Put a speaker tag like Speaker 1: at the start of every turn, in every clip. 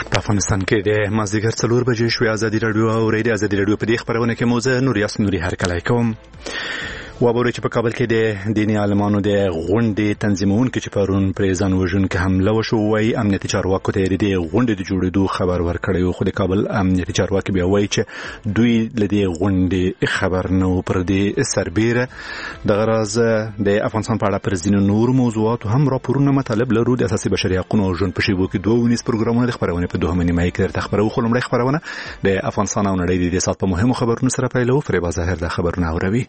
Speaker 1: په افغانستان کې د مازدیګر 4 بجې شوې ازادي راډیو او ریډیو ازادي راډیو په دې خبرونه کې موزه نوریاس نوري هرکلی کوم. وابوري چې په کابل کې د دیني عالمانو د غونډې تنظیمونکو چې پرون پر ځان وژونکو حمله وشو وای امنیتي چارواکو ته د غونډې د جوړېدو خبر ورکړی خو د کابل امنیتي چارواکي بیا وایي چې دوی له دې غونډې خبر نه و. پر دې سربېره د غرض د افغانستان په اړه پر ځینو نور موضوعاتو هم راپورونه مطالب لرو. د اساسي بشري حقوقو او ژوند په شیبو کې 2 ونیس پروګرامونه د خبرونه په 2 نیمه کې درته خبرو. خو لومړی خبرونه د افغانستان او نړۍ د سات په مهمو خبرونو سره پیلو. فریبا ظاهر د خبرونه اوروي.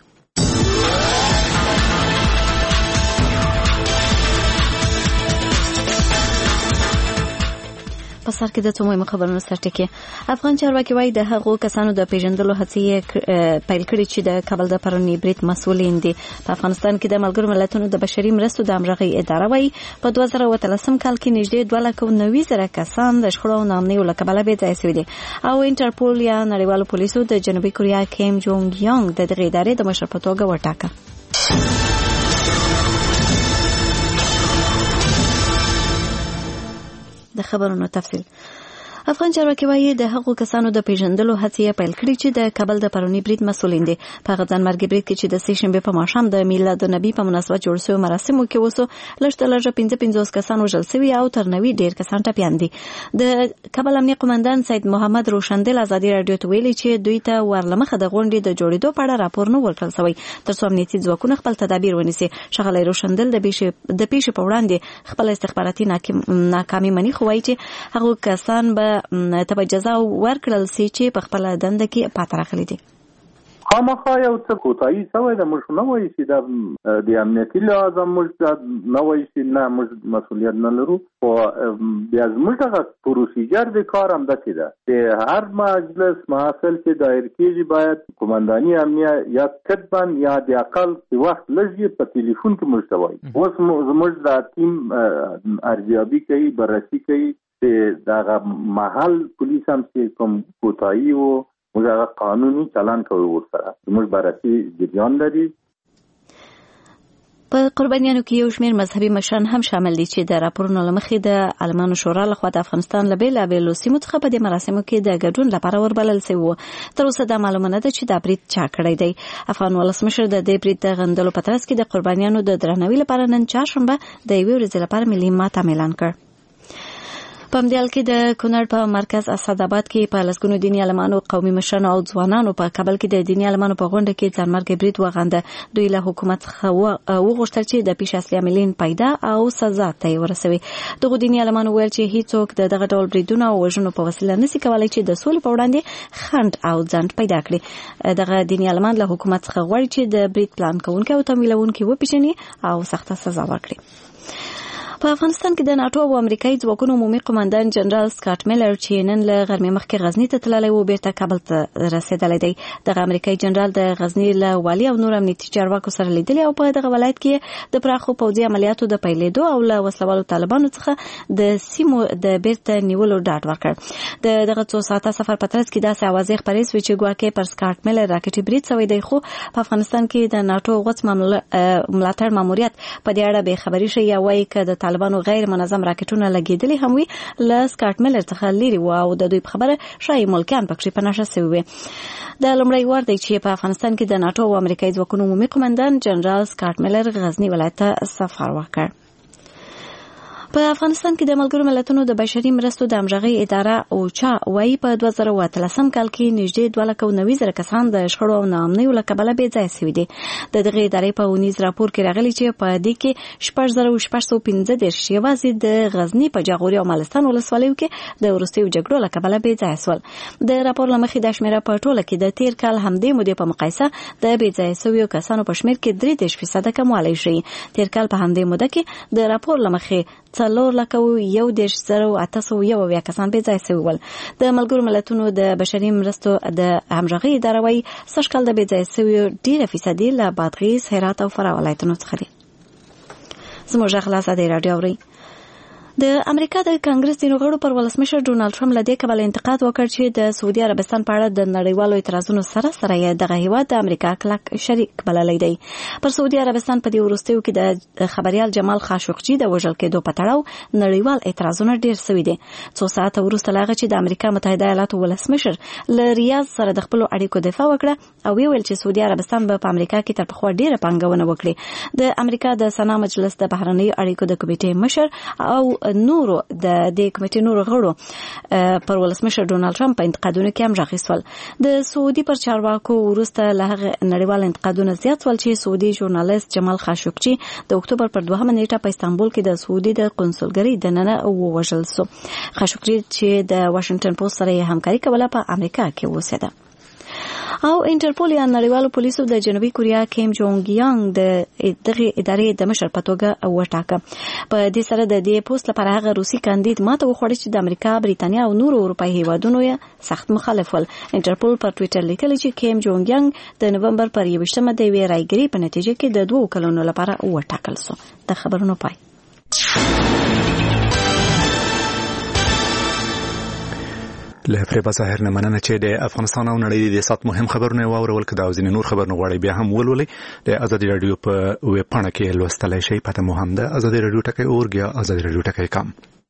Speaker 2: په سر کې د څومره خبرونو سرټکی افغان چارواکي وایي د هغو کسانو د پیژندلو هڅې پیل کړې چې د کابل د پرونی بریټ مسؤلین دي. په افغانستان کې د ملګرو ملتونو د بشري مرستو د همغږۍ اداره وایي په 2013 کال کې نږدې 2,90,000 کسان د شخړو او ناامنۍ له کبله بې ځایه شوي دي او انټرپول یا نړیوالو پولیسو د جنوبي کوریا کیم جونګ یانګ د دغې ادارې د مشر په توګه وټاکه. د خبرونو تفصیل افغان چارواکي وایي د هغو کسانو د پیژندلو هڅې پیل کړې چې د کابل د پرونی بریټ مسؤلین دي. په غزان مرګ بریټ کې چې د سې شنبه په ماښام د میلاد النبی په مناسبت جوړ شوی مراسمو کې وسو لږ 55 کسان وژل شوي او تر 90 ډیر کسان ټپیان دي. د کابل امنیه قومندان سید محمد روشندل ازادي رادیو ته ویلي چې دوی ته ورلمخه د غونډې د جوړېدو په اړه راپور نه ورکړل شوی تر څو امنیتي ځواکونه خپل تدابیر ونیسي. شغله روشندل د پیښې په وړاندې خپل استخباراتي ناکامي مني خو وایي چې هغه کسان به ته جزا ورکړل سي چې په خپل دنده کې پاتې راغلي دي.
Speaker 3: خامخا یو څه کوتاهي شوی د موږ نه وایي چې د امنیتي لحاظه موږ نه وایي چې نه موږ مسؤلیت نه لرو خو بیا زموږ هغه پروسیجر د کار همداسې ده چې هر مجلس محافل چې دایر کېږي باید قومنداني امنیه یا کتبا یا د اقل وخت لږ په تلیفون کې موږ ته وایي. اوس زموږ د ټیم ارزیابي کوي بررسي کوي چې دغه محل پولیس هم چې کوم کوتاهي و موږ هغه قانوني چلن کوي ورسره زموږ بررسي جریان لري.
Speaker 2: په قربانیانو کې یو شمېر مذهبي مشران هم شامل دي چې د راپورونو له مخې د عالمانو شورا لخوا د افغانستان له بېلابېلو سیمو څخه په دې مراسمو کې د ګډون لپاره وربلل شوي وو. تر اوسه دا معلومه نه ده چې دا برید چا کړی دی. افغان ولسمشر د دې برید د غندلو په ترڅ کې د قربانیانو د درناوي لپاره نن چهارشنبه د یوې ورځې لپاره ملي ماتم اعلان کړ. په همدې کې د کونړ په مرکز اسداباد کې په لسګونو دیني عالمانو قومي مشرانو او ځوانانو په کابل کې د دیني عالمانو په غونډه کې ځانمرګ برید وغنده. دوی له حکومت څخه وغوښتل چې د پیښې اصلي عاملین پیدا او سزا ته ورسوي. دغه دیني عالمانو ویل چې هیڅوک دغه ډول بریدونو او وژنو په وسیله نشي کولای چې د سولې په وړاندې خنډ او ځنډ پیدا کړي. دغه دیني عالمان له حکومت څخه غواړي چې د برید پلان کوونکي او تمویلونکي وپیژني او سخته سزا ورکړي. په افغانستان کې د ناتو او امریکایي ځواکونو عمومي قومندان جنرال سکاټ میلر چې نن له غرمې مخکې غزني ته تللی و بیرته کابل ته رسېدلی دی. دغه امریکایي جنرال د غزني له والي او نور امنیتي چارواکو سره لیدلي او په دغه ولایت کې د پراخو پوځي عملیاتو د پیلېدو او له وسلوالو طالبانو څخه د سیمو د بیرته نیولو ډاډ ورکړ. دغه څو ساعته سفر په ترڅ کې داسې اوازې خپرې شوې چې ګواکې پر سکاټ میلر راکټي برید شوی دی خو په افغانستان کې د ناتو غوڅ ملاتړ ماموریت په دې اړه بې خبري شي یا وایي که د طالبانو غیر منظم راکټونه لګېدلي هم وي له سکاټ میلر څخه لري و او د دوی په خبره شایي ملکیان پکې په نشه شوي وي. د لومړی وار دی چې په افغانستان کې د ناتو او امریکایي ځواکونو عمومي قومندان جنرال سکاټ میلر غزني ولایت ته سفر وکړ. په افغانستان کې د ملګرو ملتونو د بشري مرستو د همغږۍ اداره اوچا وایي په 2013 کال کې نږدې 2,90,000 کسان د شخړو او ناامنۍ له کبله بې ځایه شوي دي. د دغې ادارې په اونیز راپور کې راغلي چې په دې کې 6,615 یوازې د غزني په جاغوري او مالستان ولسوالیو کې د وروستیو جګړو له کبله بې ځایه شول. د راپور له مخې دا شمېره په ټوله کې د تیر کال همدې مودې په مقایسه د بې ځایه شویو کسانو په شمېر کې 3% کموالی ښیي. تیر کال په همدې موده کې د راپور له مخې 4,1,801 کسان بې ځایه شوي ول. د ملګرو ملتونو د بشري مرستو د همغږۍ اداره وایي سږ کال د بې ځایه شویو ډېره فیصدي له بادغیس، هرات او فراه ولایتونو څخه دي. زموږ غږ له ازادۍ راډیو اورئ. د امریکا د کانګرس د غړو پر ولسمشر ډونالد ټرمپ لدې کبل انتقاد وکړ چې د سعودي عربستان په اړه د نړیوالو اعتراضونو سره یې دغه هیواد د امریکا کلک شریک بللی دی. پر سعودي عربستان په دې وروستیو کې د خبريال جمال خاشقجي د وژل کېدو په تړاو نړیوال اعتراضونه ډیر شوي دي. څو ساعته وروسته لاغه چې د امریکا متحده ایالاتو ولسمشر له ریاض سره د خپل اړیکو دفاع وکړه او ویل چې سعودي عربستان به په امریکا کې تر پخوا ډیره پانګونه وکړي. د امریکا د سنا مجلس د بهرنی اړیکو د کمیټې مشر او نورو د کمیټې نورو غړو پر ولسمشر ډونالد ټرمپ په انتقادونو کې هم راغیسول. د سعودي پر چارواکو وروسته له هغه نړیوال انتقادونه زیات ول چې سعودي ژورنالیست جمال خاشقجي د اکتوبر پر 2 نیټه په استانبول کې د سعودي د قونسلګرۍ دننه ووژل شو. خاشقجي چې د واشنگټن پوسټ سره همکاري کوله په امریکا کې اوسېده. او انټرپول یا نړیوالو پولیسو د جنوبي کوریا کیم جونګ یانګ د دغه ادارې د مشر په توګه وټاکه. په دې سره د دې پوسټ لپاره هغه روسي کاندید ماته وخوړه چې د امریکا، بریتانیا او نورو اروپایي هیوادونو یې سخت مخالف ول. انټرپول پر ټوئیټر لیکلی چې کیم جونګ یانګ د نومبر پر 21مه د وی رايګری په نتیجه کې د 2 کلونو لپاره وټاکل شو. د خبرونو پای.
Speaker 1: له فریبا ظاهر نه مننه چې د افغانستان او نړۍ د سات مهم خبرونه واورول کده او ځینې نور خبرونه غواړي بیا هم ولولي د ازادي رادیو په ویب پاڼه کې لوستلای شئ. پته مو هم ده ازادي رادیو ټکی اورګ یا ازادي رادیو ټکی کام.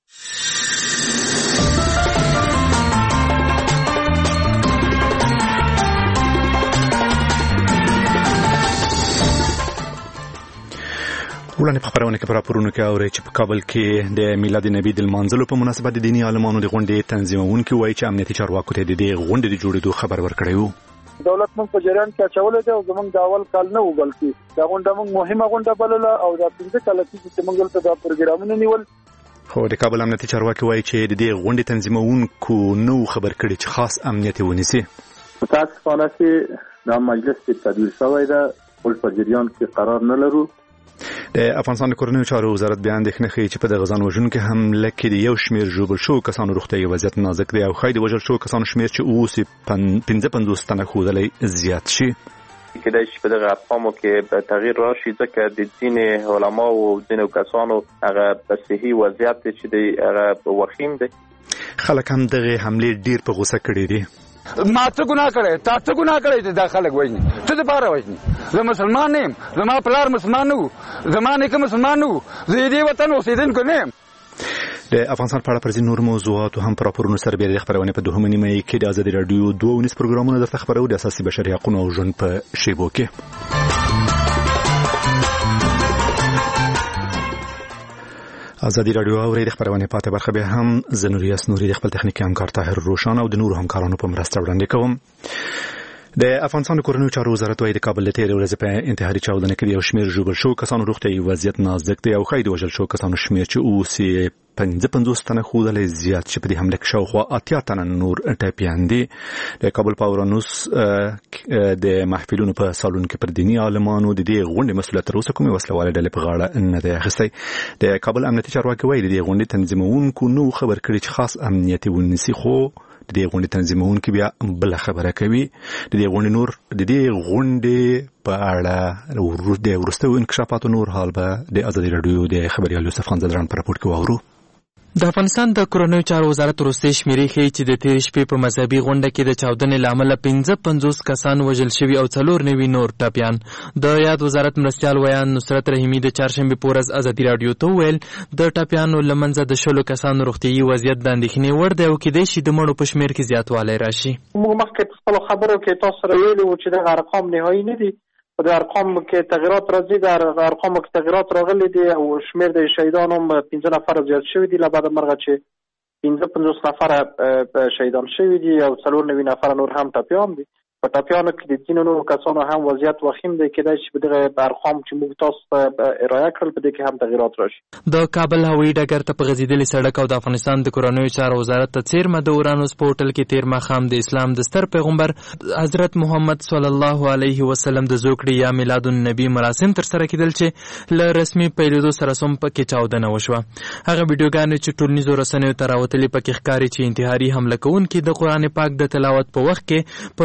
Speaker 1: ولنه په خبرونه کې پر راپورونه کې اوري چې په کابل کې د میلاد نبی د منځلو په مناسبت د دینی عالمانو د غونډې تنظیمونکو وایي چې امنیتي چارواکو ته د دې غونډې د جوړېدو خبر ورکړی وو.
Speaker 4: دولت موږ په جریان کې اچولې ده او زموږ د اول کال نه و بلکې دا غونډه موږ مهمه غونډه بلله او دا 15 کال چې موږ ته دا پروګرامونه نیول.
Speaker 1: خو د کابل امنیتي چارواکي وایي چې د دې غونډې تنظیمونکو نو خبر کړي چې خاص امنیت ونیسي.
Speaker 3: متاسفانه چې دا مجلس چې تدویر شوی ده ټول په جریان کې قرار نه لرو.
Speaker 1: د افغانستان د کورنیو چارو وزارت بیان د خنخي چې په دغه ځان وژونکو حمله کې د یو شمیر ژوبل شو کسانو روغتیايي وضعیت نازک دی او خایي د وژل شو کسانو شمیر چې اوس 55 تنه خودلې زیات شي.
Speaker 5: کله چې په دغه ارقامو کې تغییر راشي ځکه د دین علما او دین کسانو هغه په صحي وضعیت چې دی هغه وخیم دي.
Speaker 1: خلک هم دغه حمله ډیر په غوسه کړي دي.
Speaker 6: ما څه ګناه کړی تا څه ګناه کړی چې دا خلک وایي څه د پاره وایي زه مسلمان یم زما پلار مسلمان نو زما نیکه مسلمان نو زه دې وطن اوسیدونکی نه یم.
Speaker 1: د افغانستان په اړه پر ځینو نور موضوعاتو هم پر راپورونو سره بیا د خبرونه په 2 نیمه کې د ازادي رادیو 2 پروګرامونه درته خبرو د اساسي بشري حقوقو او ژوند په شیبو کې. ازادي رادیو او د خبرونه پاتې برخه به هم زنوریاس نوري د خپل تخنیکی همکار طاهر روشان او د نورو همکارانو په مرسته وړاندې کوم. د افغانستان کورنیو چارو وزارت وايي د کابل ته د ورځې په انتحاري چاودنه کې یو شمیر ژوبل شو کسانو روغتیايي وضعیت نازک دی او خایي د وژل شو کسانو شمیر چې اوس 55 تنه خودلې زیات شي. په دې حمله کې شاوخوا 80 تنه نور ټاپیان دي. د کابل پاورانوس د محفلونو په سالون کې پر دینی عالمانو د دې غونډې مسؤلیت تر اوسه کومه وسلواله ډلې په غاړه نه دی اخیستی. د کابل امنیتي چارواکي وايي د دې غونډې تنظیمونکو نو خبر کړي چې خاص امنیتي ونیسي. خو د دې غونډې تنظیمونکو بیا بل خبره کوي. د دې غونډې په اړه د ورستو انکشافاتو نور حال به د ازادي رادیو د خبريال یوسف خان زدران پر راپور کې واورو.
Speaker 7: د افغانستان د کورنیو چارو وزارت وروستۍ شمیرې ښیي چې د تېرې شپې په مذهبي غونډه کې د چاودنې له امله 55 کسان وژل شوي او 4 نور ټاپیان. د یاد وزارت مرستیال ویان نصرت رحیمي د چهارشنبې په ورځ ازادي رادیو ته وویل د ټاپیانو له منځه د 10 کسانو روغتیايي وضعیت د اندېښنې وړ دی او کېدای شي د مړو په شمېر کې زیاتوالی راشي.
Speaker 4: موږ مخکې په خپلو خبرو کې تاسو سره ویلي وو چې دغه ارقام نهایي نه دي. په د ارقامو کې تغیرات راځي د ارقامو کې تغیرات راغلي دي او شمېر د شهیدانو هم 15 نفر زیات شوي دي له بعد مرغه چې 55 نفر شهیدان شوي دي او 94 نفر نور هم ټاپیان دي. په ټاپیانو کې د ځینو نورو کسانو هم وضعیت وخیم دی. کېدای شي په دغه ارقام چې موږ تاسو ته ارائه کړل په دې کې هم تغیرات راشي.
Speaker 7: د کابل هوایي ډګر ته په غځېدلې سړک او د افغانستان د کورنیو چارو وزارت ته څیرمه د اورانوس په هوټل کې تیر ماښام د اسلام د ستر پیغمبر حضرت محمد صلی الله علیه وسلم د زوکړې یا میلاد النبی مراسم ترسره کېدل چې له رسمي پیلېدو سره سم پکې چاودنه وشوه. هغه ویډیوګانې چې ټولنیزو رسنیو ته راوتلې پکې ښکاري چې انتحاري حمله کوونکي د قرآن پاک د تلاوت په وخت کې په ځان پورې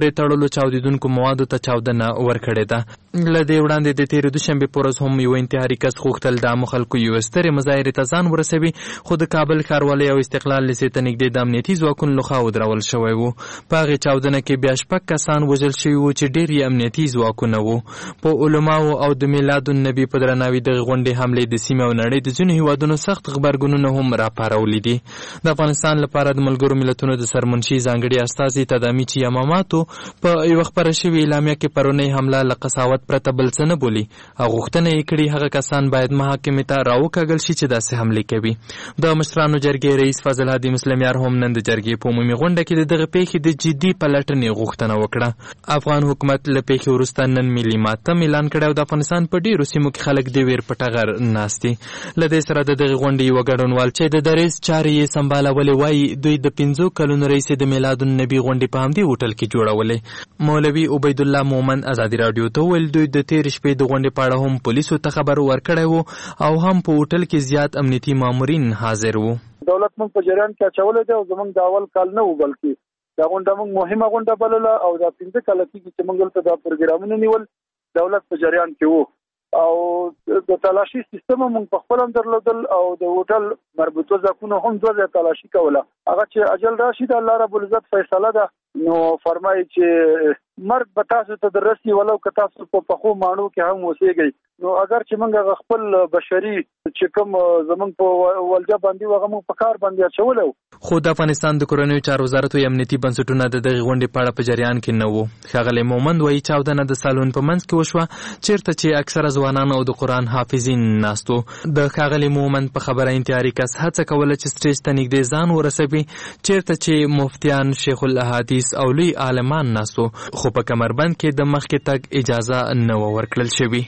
Speaker 7: پورې تړلو چاودیدونکو موادو ته چاودنه ورکړې ده. له دې وړاندې د تېرې دوشنبې په ورځ هم یو انتحاري کس غوښتل د عامو خلکو یوې سترې مظاهرې ته ځان ورسوي، خو د کابل ښاروالۍ او استقلال لیسې ته نږدې د امنیتي ځواکونو لخوا ودرول شوی و. په هغې چاودنه کې بیا 6 کسان وژل شوي وو چې ډېر یې امنیتي ځواکونه وو. په علماو او د میلاد النبي په درناوي دغې غونډې حملې د سیمې او نړۍ د ځینو هیوادونو سخت غبرګونونه هم راپارولي دي. د افغانستان لپاره د ملګرو ملتونو د سرمنشي ځانګړي استازي تدامیچي یاماماتو په یوه خپره شوې اعلامیه کې پرونۍ حمله له قساوت پرته بل څه نه بولي او غوښتنه یې کړې هغه کسان باید محاکمې ته راوکاږل شي چې داسې حملې کوي. د مشرانو جرګې رئیس فضل هادي مسلمیار هم نن د جرګې په عمومي غونډه کې د دغه پیښې د جدي پلټنې غوښتنه وکړه. افغان حکومت له پیښې وروسته نن ملي ماتم اعلان کړی او د افغانستان په ډېرو سیمو کې خلک د ویر په ټغر ناست دي. له دې سره د دغې غونډې یوه ګډونوال چې د دریځ چارې یې سمبالولې وایي دوی د 15 کلونو رئیس د میلاد النبي غونډې په همدې هوټل کې جوړولې. مولوي عبیدالله مومن ازادي راډیو ته وویل دوی د تېرې شپې د غونډې په اړه هم پولیسو ته خبر ورکړی و او هم په هوټل کې زیات امنیتي مامورین حاضر وو.
Speaker 8: دولت موږ په جریان کې اچولې ده او زموږ د اول کال نه و بلکې دا غونډه موږ مهمه غونډه بلله او دا 15 کال چې موږ ته دا پروګرامونه نیول دولت په جریان کې وو او د تلاشي سیستم موږ په خپل هم درلودل او د هوټل مربوطه ځکونه هم دوه تلاشي کوله. هغه چې اجل راشي د الله رب العزت فیصله ده نو فرمایي چې مرګ به تاسو ته درسي ولو که تاسو په پخو مانو کې هم اوسېږئ. نو اگر چې موږ خپل بشري چې کوم زمونږ په ولجه باندې وغه موږ په کار باندې اچولو.
Speaker 7: خو د افغانستان د کورنیو چارو وزارت او امنیتي بنسټونه د دغې غونډې په اړه په جریان کې نه وو. ښاغلی مومند وایي چاودنه د سالون په منځ کې وشوه چیرته چې اکثره ځوانان او د قرآن حافظین ناست وو. د ښاغلي مومند په خبره انتحاري کس هڅه کوله چې سټیج ته نږدې ځان ورسوي چیرته چې مفتیان، شیخ الاحادیث او لوی عالمان ناست وو، خو په کمربند کې د مخکې تګ اجازه نه و ورکړل شوې.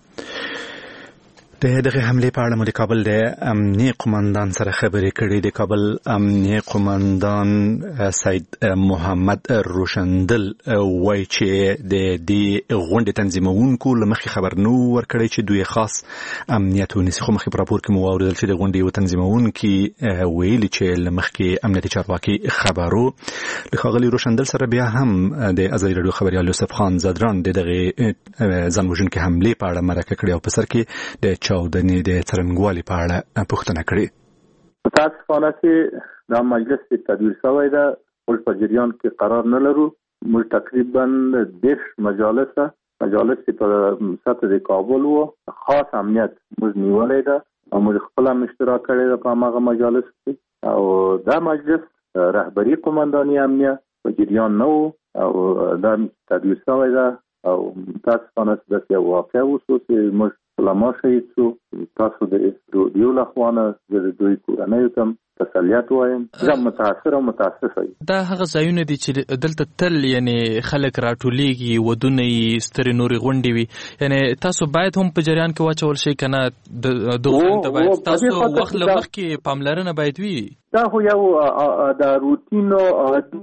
Speaker 1: د دغه حملې په اړه مو د کابل د امنیه قومندان سره خبرې کړې. د کابل امنیه قومندان سید محمد روشندل وایي چې د دې غونډې تنظیمونکو له مخې خبر نه ورکړی چې دوی خاص امنیت ونیسي، خو مخکې په راپور کې مو واورېدل چې د غونډې یو تنظیمونکي ویلي چې له مخکې امنیتي چارواکي خبرو. له ښاغلي روشندل سره بیا هم د ازادي راډیو خبریال یوسف خان زدران د دغې ځان وژونکې حملې په اړه مرکه کړې او په سر کې د چاودنې د څرنګوالي په اړه پوښتنه کړې.
Speaker 3: متاسفانه چې دا مجلس چې تدویر شوی ده موږ په جریان کې قرار نه لرو. موږ تقریبا 10 مجالس چې په سطح د کابل وو خاص امنیت موږ نیولې ده او موږ خپل هم اشتراک کړی ده په هغه مجالس کې او دا مجلس رهبری قومنداني امنیه په جریان نه وو او دا تدویر شوی ده او متاسفانه چې یو واقع وشو چې موږ علما شهید شو. تاسو د یو لخوانه د دوی کورنیو ته تسلیت وایم. زه متاثر او متاسف یم.
Speaker 7: دا هغه ځایونه دي چې دلته تل یعنی خلک راټولیږي، ودونه یې سترې نورې غونډې وي، یعنی تاسو باید هم په جریان کې واچول شئ که نه دغه ته باید تاسو وخت له مخکې پاملرنه باید وي.
Speaker 3: دا خو یو د روتین او عادي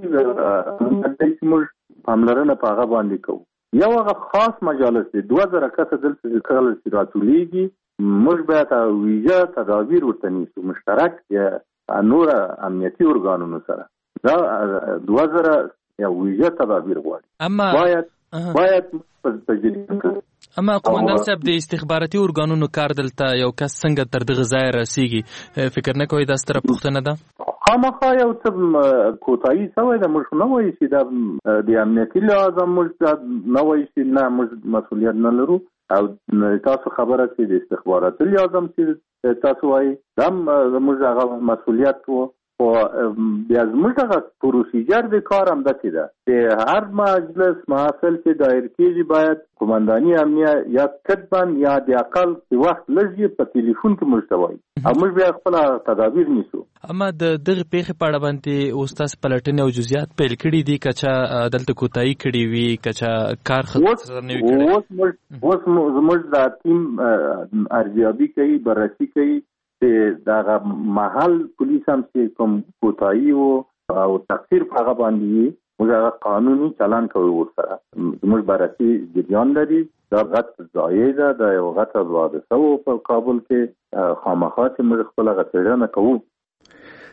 Speaker 3: موږ پاملرنه په هغه باندې کوو. یو هغه خاص مجالس دي 2000 کسه دلته چې راټولیږي موږ باید ویژه تدابیر ورته نیسو مشترک یا نور امنیتي ارګانونو سره. دا 2000 یا ویژه تدابیر غواړي.
Speaker 7: اما
Speaker 3: باید په جریان کې
Speaker 7: اما قومندان صاحب د استخباراتي ارګانونو کار دلته یو کس څنګه تر دغه ځای رسیږي فکر نه کوئ دا ستره پوښتنه ده؟
Speaker 3: خامخا یو څه کوتاهي شوی ده. موږ نه وایو چې دا د امنیتي لحاظه موږ نه وایو چې نه موږ مسؤلیت نه لرو او تاسو خبره چې د استخباراتي لحاظه چې تاسو وایي دا موږ هغه مسؤلیت وو خو بیا زموږ هغه پروسیجر د کار همداسې ده چې هر مجلس محافل چې دایر کېږي باید قومنداني امنیه یا کتبا یا د اقل وخت لږ په ټلیفون کې موږ ته وایي او موږ بیا خپل تدابیر نیسو.
Speaker 7: اما د دغه پیښې په اړه باندې اوس تاسو پلټنې او جزئیات پیل کړي دي که چا دلته کوتاهي کړې وي که چا کار ختم نه وي کړی؟
Speaker 3: اوس زموږ دا ټیم ارزیابي کوي، بررسي کوي چې دغه محل پولیس هم چې کوم کوتاهي او تقصیر په هغه باندې موږ هغه قانوني چلن کوو ورسره. زموږ بررسي جریان لري. دا غټ ځای ده، دا یو غټه حادثه وه په کابل کې، خامخا چې موږ خپل هغه څېړنه کوو.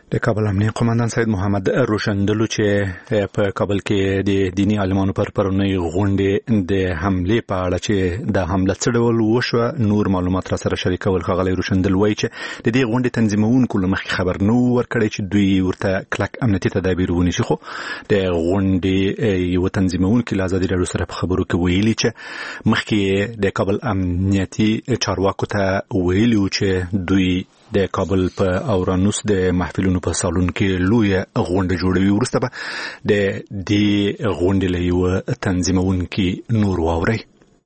Speaker 1: د کابل امنیه قومندان سید محمد روشندلو چې په کابل کې د دینی عالمانو پر پرونی غونډې د حمله په اړه چې د حمله څه ډول وشو نور معلومات را سره شریکول خغلی روشندل وایي چې د دې غونډې تنظیمونکو لمخې خبر نو ورکړی چې دوی ورته کلک امنیتي تدابیر ونیسي خو د غونډې یو تنظیمونکو له ازادي راډیو سره په خبرو کې ویلي چې مخکې د کابل امنیتي چارواکو ته ویلي چې دوی د کابل په اورانوس د محفلونو په سالون کې لوی غونډه جوړوي ورسته به د دې غونډې له یو تنظیمونکي نور واوري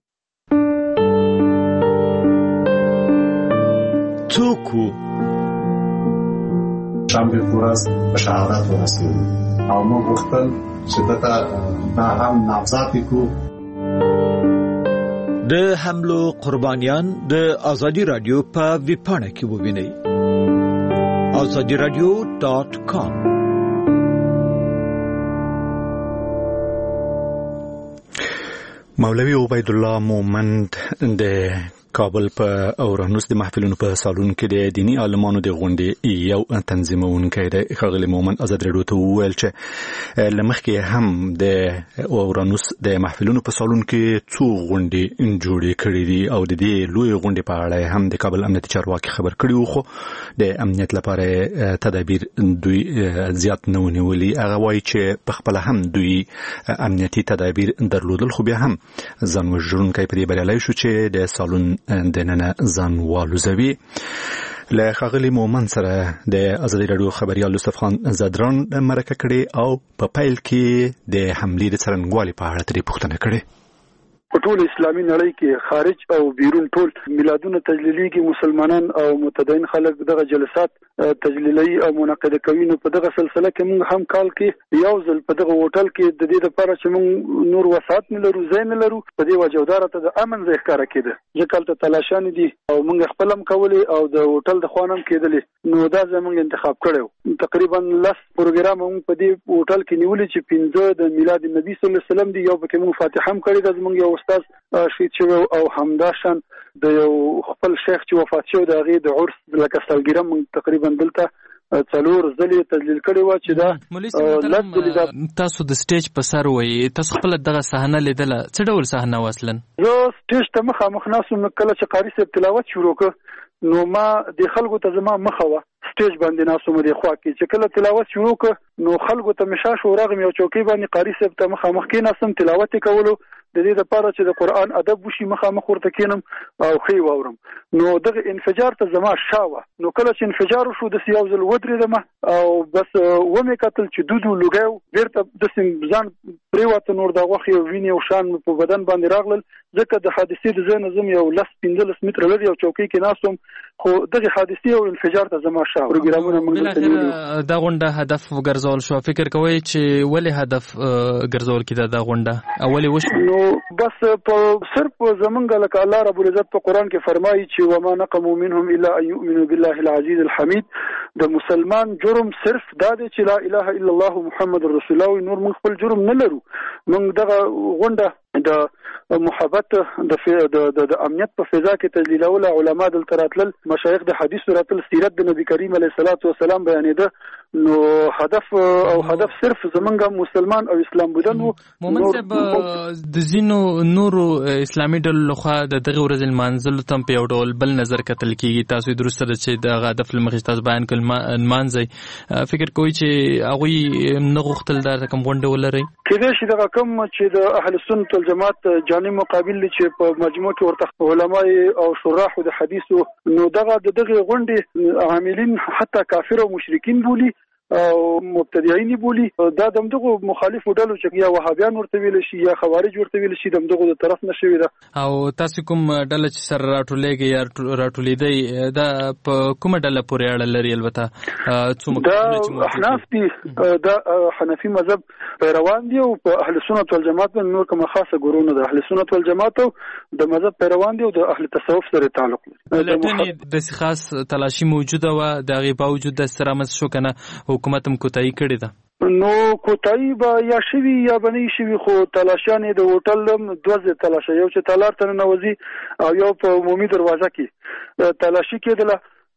Speaker 9: څوک شنبه ورځ په شهادت ورسېدو او موږ وختل چې دا هم نامزد کو
Speaker 10: د حملو قربانیان د ازادي رادیو په ویبپاڼه کې ووینئ azadiradio.com
Speaker 1: مولوی عبید الله مومند د کابل په اورانوس د محفلونو په سالون کې د دینی عالمانو د غونډې یو تنظیمونکی د خغلی مومند ازادي راډیو ته وویل چې لمخکې هم د اورانوس د محفلونو په سالون کې څو غونډې جوړې کړې دي او د دې لوی غونډې په اړه هم د کابل امنیتي چارواکي خبر کړي وو خو د امنیت لپاره تدابیر دوی زیات نه ونیولي هغه وایي چې په خپل هم دوی امنیتي تدابیر درلودل خو بیا هم ځان وژونکی په دې بریالی شو چې د سالون د نن ځان والوزوي له خغلی مومن سره د ازادي راډیو خبريال یوسف خان زدران مرکه کړي او په پیل کې د حملې د څرنګوالي په اړه ترې پوښتنه کړي
Speaker 8: په ټول اسلامي نړۍ کې خارج او بیرون ټول میلادونه تجلیلی کې مسلمانان او متدین خلک دغه جلسات تجلیلی او منعقد کوي نو په دغه سلسله کې موږ هم کال کې یو ځل په دغه هوټل کې د دې لپاره چې موږ نور وسات نه لرو زین نه لرو په دې وجودار ته د امن ځای ښکارا کېده ځکه ته تلاشان دي او موږ خپل هم کولې او د هوټل د خوانم کېدلې نو دا زموږ انتخاب کړو تقریبا 10 پروګرام موږ په دې هوټل کې نیولې چې 15 د میلاد نبی صلی الله علیه وسلم دی یو پکې موږ فاتحه هم کړې د موږ یو استاد شهید شو او همداشان د یو خپل شیخ چې وفات شو د غي د عرس لکه سالګرام موږ تقریبا دلته څلور ځلې تسجیل کړي و چې دا
Speaker 7: تاسو د سټیج په سر وایي تاسو خپل دغه صحنه لیدل څه ډول صحنه واسلن
Speaker 8: زه سټیج ته مخ ناسو کله چې قاری صاحب تلاوت شروع کړ نو ما د خلکو ته زما مخه و سټیج باندې ناسو مې خوا کې چې کله تلاوت شروع کړ نو خلکو ته مشاش او رغم یو چوکۍ باندې قاری صاحب ته مخ کې ناسم تلاوت کولو د دې لپاره چې د قران ادب وشي مخ ورته کینم او خي واورم نو دغه انفجار ته زما شاوه نو کله چې انفجار شو د سیاوزل ودرېدم او بس ومه قتل چې دودو لګاو ورته د ځان پریوت نور د غوخي ویني او شان په بدن باندې راغلل ځکه د حادثې د ځنه یو 15 متر لري او چوکۍ کې ناسوم خو دغه حادثې او انفجار ته زما شاوه پروګرامونه موږ ته
Speaker 7: دا غونډه هدف وګرځول شو فکر کوي چې ولې هدف ګرځول کیده دا غونډه اولی وشو
Speaker 8: بس په صرف زمونږ لکه الله رب العزت په قران کې فرمایي چې وما نقموا منهم الا ان يؤمنوا بالله العزيز الحميد د مسلمان جرم صرف دا دی چې لا اله الا الله محمد رسول الله نور موږ خپل جرم نه لرو موږ دغه غونډه د محبت د امنیت په فضا کې تجلیلول علما د تراتل مشایخ د حدیث راتل سیرت د نبی کریم علیه الصلاۃ والسلام بیانېده نو هدف صرف زمونږ مسلمان او اسلام بودن
Speaker 7: مومن صاحب د زینو نور اسلامي ډلو لخوا د دغه ورځ المنزل تم په یو ډول بل نظر کتل کیږي تاسو درسته چې د هدف لمخې تاسو بیان کړل مانځي فکر کوي چې هغه نه غوښتل دا کوم غونډه ولري
Speaker 8: کله چې دا کوم چې د اهل سنت والجماعت جانب مقابل چې په مجموعه کې ورته علماء او شراح د حدیثو نو دغه غونډې عاملین حتی کافر او مشرکین بولی او مبتدعين بولی دا دغه مخالف ډلو چې یا وهابیان ورته ویل شي یا خوارج ورته ویل شي دغه د طرف نشوي دا
Speaker 7: او تاسو کوم ډله چې سره راټولېږي یا راټولېدای دا په کومه ډله پورې اړه لري البته
Speaker 8: څومره احناف دي دا حنفي مذهب پیروان دي او په اهل سنت والجماعت نور کومه خاصه ګورونه د اهل سنت والجماعت د مذهب پیروان دي او د اهل تصوف سره تعلق
Speaker 7: لري د خاص تلاشي موجوده و د غي باوجود د سرامت شو کنه حکومت هم کوتای کړی ده
Speaker 8: نو کوتای با یا شوی یا بنی شوی خو تلاشانې د هوټل دوزه تلاشه یو چې تالار ته نوځي او یو په عمومي دروازه کې تلاشي کېدله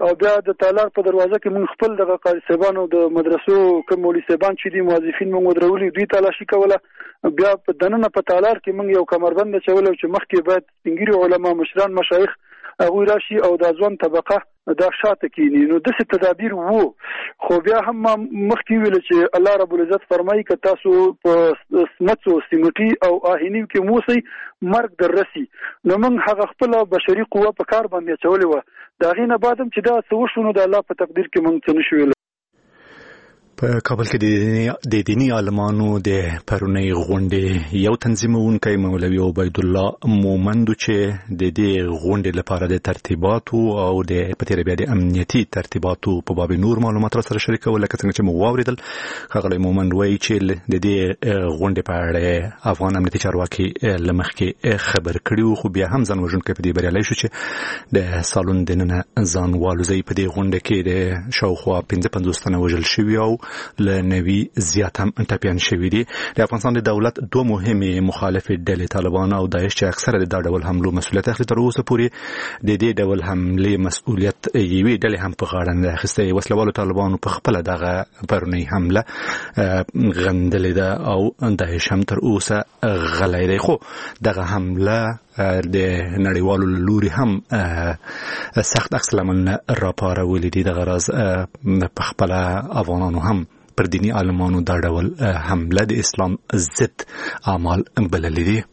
Speaker 8: او بیا د تالار په دروازه کې موږ خپل د قاری صاحبانو د مدرسو کوم مولوی صاحبان چې دي موظفین موږ درولي دوی تلاشي کوله. بیا په دننه په تالار کې موږ یو کمربند چولو چې مخکې باید سپینګیري علما مشران مشایخ هغوی راشي او د ځوان طبقه دا شاته کینی. نو داسې تدابیر وو، خو بیا هم مخکې ویل چې الله رب العزت فرمایي که تاسو په سمڅو سیمټي او آهینیو کې موسی مرګ در رسی. نو موږ هغه خپله بشري قوه په کار باندې اچولې وه. د هغې نه بعد هم چې دا څه وشو نو د الله په تقدیر کې موږ څه نشو ویلی.
Speaker 1: په کابل کې د دینی عالمانو د پرونی غونډې یو تنظیمونکی مولوي عبید الله مومند چې د دې غونډې لپاره د ترتیباتو او د پتیر بیا د امنیتي ترتیباتو په باب نور معلومات را سره شریکول، لکه څنګه چې مو واوریدل ښاغلی مومند وایي چې د دې غونډې په اړه افغان امنیتي چارواکي له مخکې خبر کړي وو، خو بیا هم ځان وژونکی په دې بریالی شو چې د سالون دننه ځان والوزوي. په دې غونډه کې د شاوخوا 55 تنه وژل شوي او له نوي زیات هم ټپیان شوي دي. د افغانستان د دولت دوه مهمې مخالفې ډلې طالبان او داعش چې اکثره د دا ډول حملو مسؤلیت اخلي، تر اوسه پورې د دې ډول حملې مسؤلیت یوې ډلې هم په غاړه نه اخیستی. وسلوالو طالبانو په خپله دغه پرونی حمله غندلې ده او داعش هم تر اوسه غلی دی. خو دغه حمله د نړیوالو لوري هم سخت عکس العملونه راپارولي دي. دغه راز په خپله افغانانو هم پر دینی عالمانو دا ډول حمله د اسلام ضد اعمال بللي دي.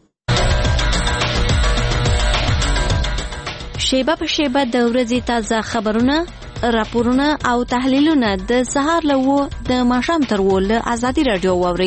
Speaker 2: شیبه په شیبه د ورځې تازه خبرونه، راپورونه او تحلیلونه د سهار له 9 د ماښام تر 10 له ازادي رادیو واورئ.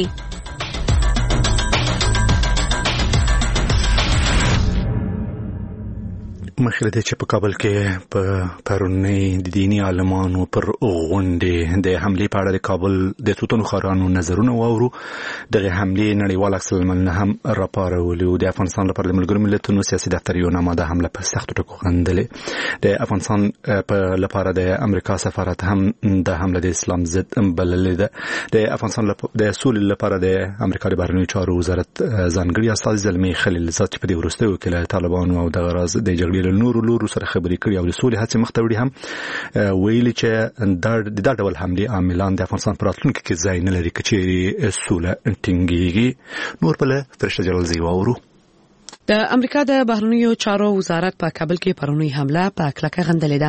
Speaker 1: مخکې له چې په کابل کې په پرونی د دینی عالمانو پر غونډې د حملې په اړه د کابل د توتونو ښارانو نظرونه واورو. دغه حملې نړیوال عکس العملونه هم راپارولي وو. د افغانستان لپاره د ملګرو ملتونو سیاسي دفتر یو نامه حمله په سختو ټکو غندلې. د افغانستان لپاره د امریکا سفارت هم د حمله د اسلام ضد بللې ده. د افغانستان د سولې لپاره د امریکا د بهرنیو چارو وزارت ځانګړي استازي زلمي خلیلزاد چې په دې وروستیو کې له طالبانو او دغه راز د جګړې نورو سره خبرې کړي او د سولې هڅې مخ ته وړي هم ویلي چې دا ډول حملې عاملان د افغانستان په راتلونکي کې ځای نه لري که چیرې سوله ټینګېږي. نور بله فرشته جلالزی واورو.
Speaker 11: د امریکا د بهرنیو چارو وزارت په کابل کې پرونی حمله په کلکه غندلې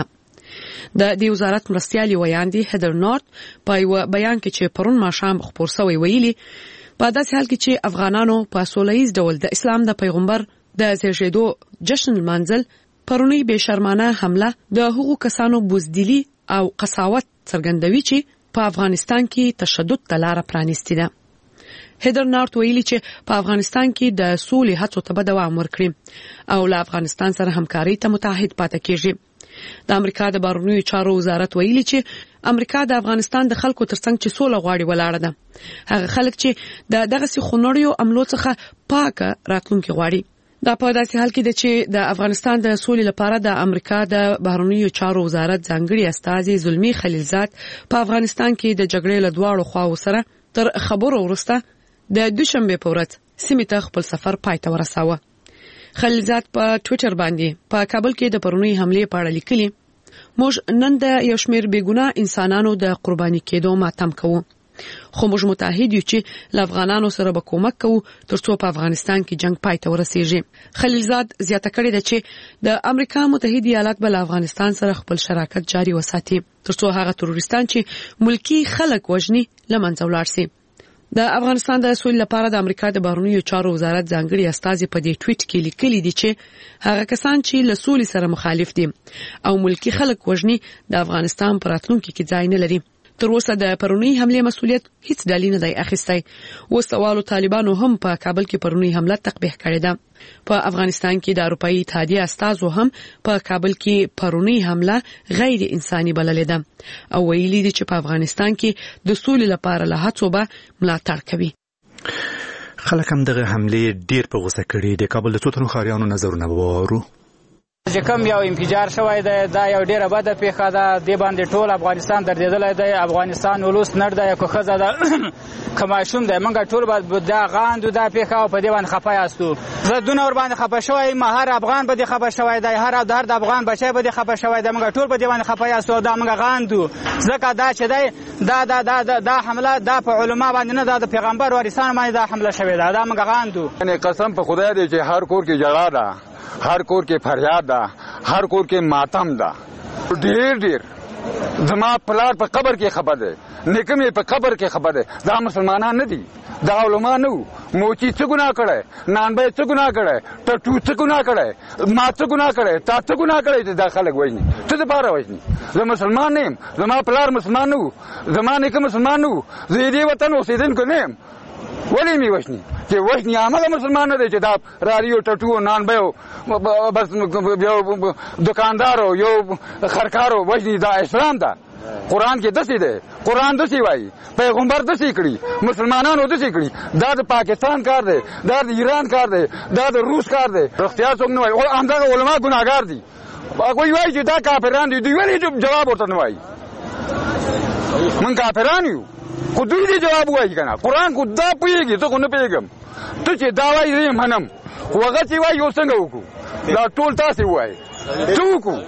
Speaker 11: ده. د دې وزارت مرستیال ویاندې هدر نورت په یو بیان کې چې پرون ماښام خبر شوی ویلي په داسې حال کې چې افغانانو په سولهییز ډول د اسلام د پیغمبر د زیږیدو جشن لمانځل، پرونی بې شرمانه حمله د هغو کسانو بزدلی او قساوت څرګندوي چې په افغانستان کې تشدد ته لاره پرانیستې ده. هدر نارت ویلي چې په افغانستان کې د سولې هڅو ته به دوام ورکړي او له افغانستان سره همکاري ته متحد پاتې کیږي. د امریکا د بهرنیو چارو وزارت ویلي چې امریکا د افغانستان د خلکو ترڅنګ چې سوله غواړي ولاړه ده. هغه خلک چې د دغه خونړیو عملو څخه پاکه راتلونکي غواړي. دا په داسې حال کې ده چې د افغانستان د سولې لپاره د امریکا د بهرنیو چارو وزارت ځانګړي استازي زلمي خلیلزاد په افغانستان کې د جګړې له دواړو خواو سره تر خبرو وروسته د دوشنبه په ورځ سیمې ته خپل سفر پای ته ورساوه. خلیلزاد په ټوئیټر باندې په کابل کې د پرونی حملې په اړه لیکلي، موږ نن د یو شمېر بېګناه انسانانو د قرباني کېدو ماتم کوو، خو موږ متحد یو چې له افغانانو سره به کومک کوو ترڅو په افغانستان کې جنگ پای ته ورسیږي. خلیلزاد زیاته کړې ده چې د امریکا متحده ایالات به له افغانستان سره خپل شراکت جاري وساتي ترڅو هغه تروریستان چې ملکی خلک وژني له منځه ولاړ شي. د افغانستان د سولې لپاره د امریکا د بهرنیو چارو وزارت ځانګړي استازي په دې ټویټ کې لیکلي دي چې هغه کسان چې له سولې سره مخالف دي او ملکی خلک وژني د افغانستان په راتلونکي کې ځای نه لري. تر اوسه د پرونی حمله مسؤلیت هیڅ ډلې نه دی اخیستی. وسوالو طالبانو هم په کابل کې پرونی حمله تقبیح کړې ده. په افغانستان کې د اروپאי اتحادیه استازو هم په کابل کې پرونی حمله غیر انساني بللې ده او ویلي دي چې په افغانستان کې د سولې لپاره له هڅو به ملاتړ کوي.
Speaker 1: خلک هم دغه حمله ډیر په غوسه کړي. د کابل د توتونو ښاریانو نظرونه وورو.
Speaker 12: چې کوم یو انفجار شوی دی دا یو ډیره بده پیښه ده. د باندې ټول افغانستان دردېدلی دی. افغانستان ولوس نړ دی که ښځه ده که ماشوم دی. موږ ټول دا غاندو دا پیښه او په دې باندې خفه یاستو. زه دونه ورباندې خفه شوی یم. هر افغان به دې خفه شوی دی. هر د افغان بچی به دې خفه شوی دی. موږ ټول په دې باندې خفه یاستو او دا موږ غاندو. ځکه دا چې دی دا حمله دا په علما باندې نه، دا د پیغمبر وارثانو باندې دا حمله شوې ده. دا موږ غاندو.
Speaker 6: یعنی قسم په خدای دی چې هر کور کې جړا ده، هر کور کې فریاد ده، هر کور کې ماتم ده. ډیر زما پلار په قبر کې خبر ده، نیکم په قبر کې خبر ده. دا مسلمانان نه دي، دا علما نه وو. موچی څه ګناه کړی، نانبای څه ګناه کړی، ټټو څه ګناه کړی، ما څه ګناه کړی، تا څه ګناه کړی چې دا خلک وژني؟ څه دپاره وژني؟ زه مسلمان نه یم، زما پلار مسلمان نه وو، زما نیکه مسلمان نه وو، زه د دې وطن اوسېدونکی نه یم. ولې مې وژني؟ چې وژني همغه مسلمان نه دی چې دا راریو ټټو نانبیو بس یو دکاندارو یو خرکارو وژني. دا اسلام ده. قرآن کې داسې دی، قرآن داسې وایي، پیغمبر داسې کړي، مسلمانانو داسې کړي. دا د پاکستان کار دی، دا د ایران کار دی، دا د روس کار دی. رښتیا څوک نه وایي. همدغه علما ګناهګار دي. هغوی وایي چې دا کافران دي. دوی ولې جواب ورته نه وایي؟ موږ کافران یو خو دوی دې جواب وایي که نه. قرآن خو دا پوهېږي، زه خو نه پوهېږم. ته چې دا وایي زه یې منم، خو هغه چې وایي یو څنګه وکړو؟ دا ټول تاسې ووایي څه وکړو؟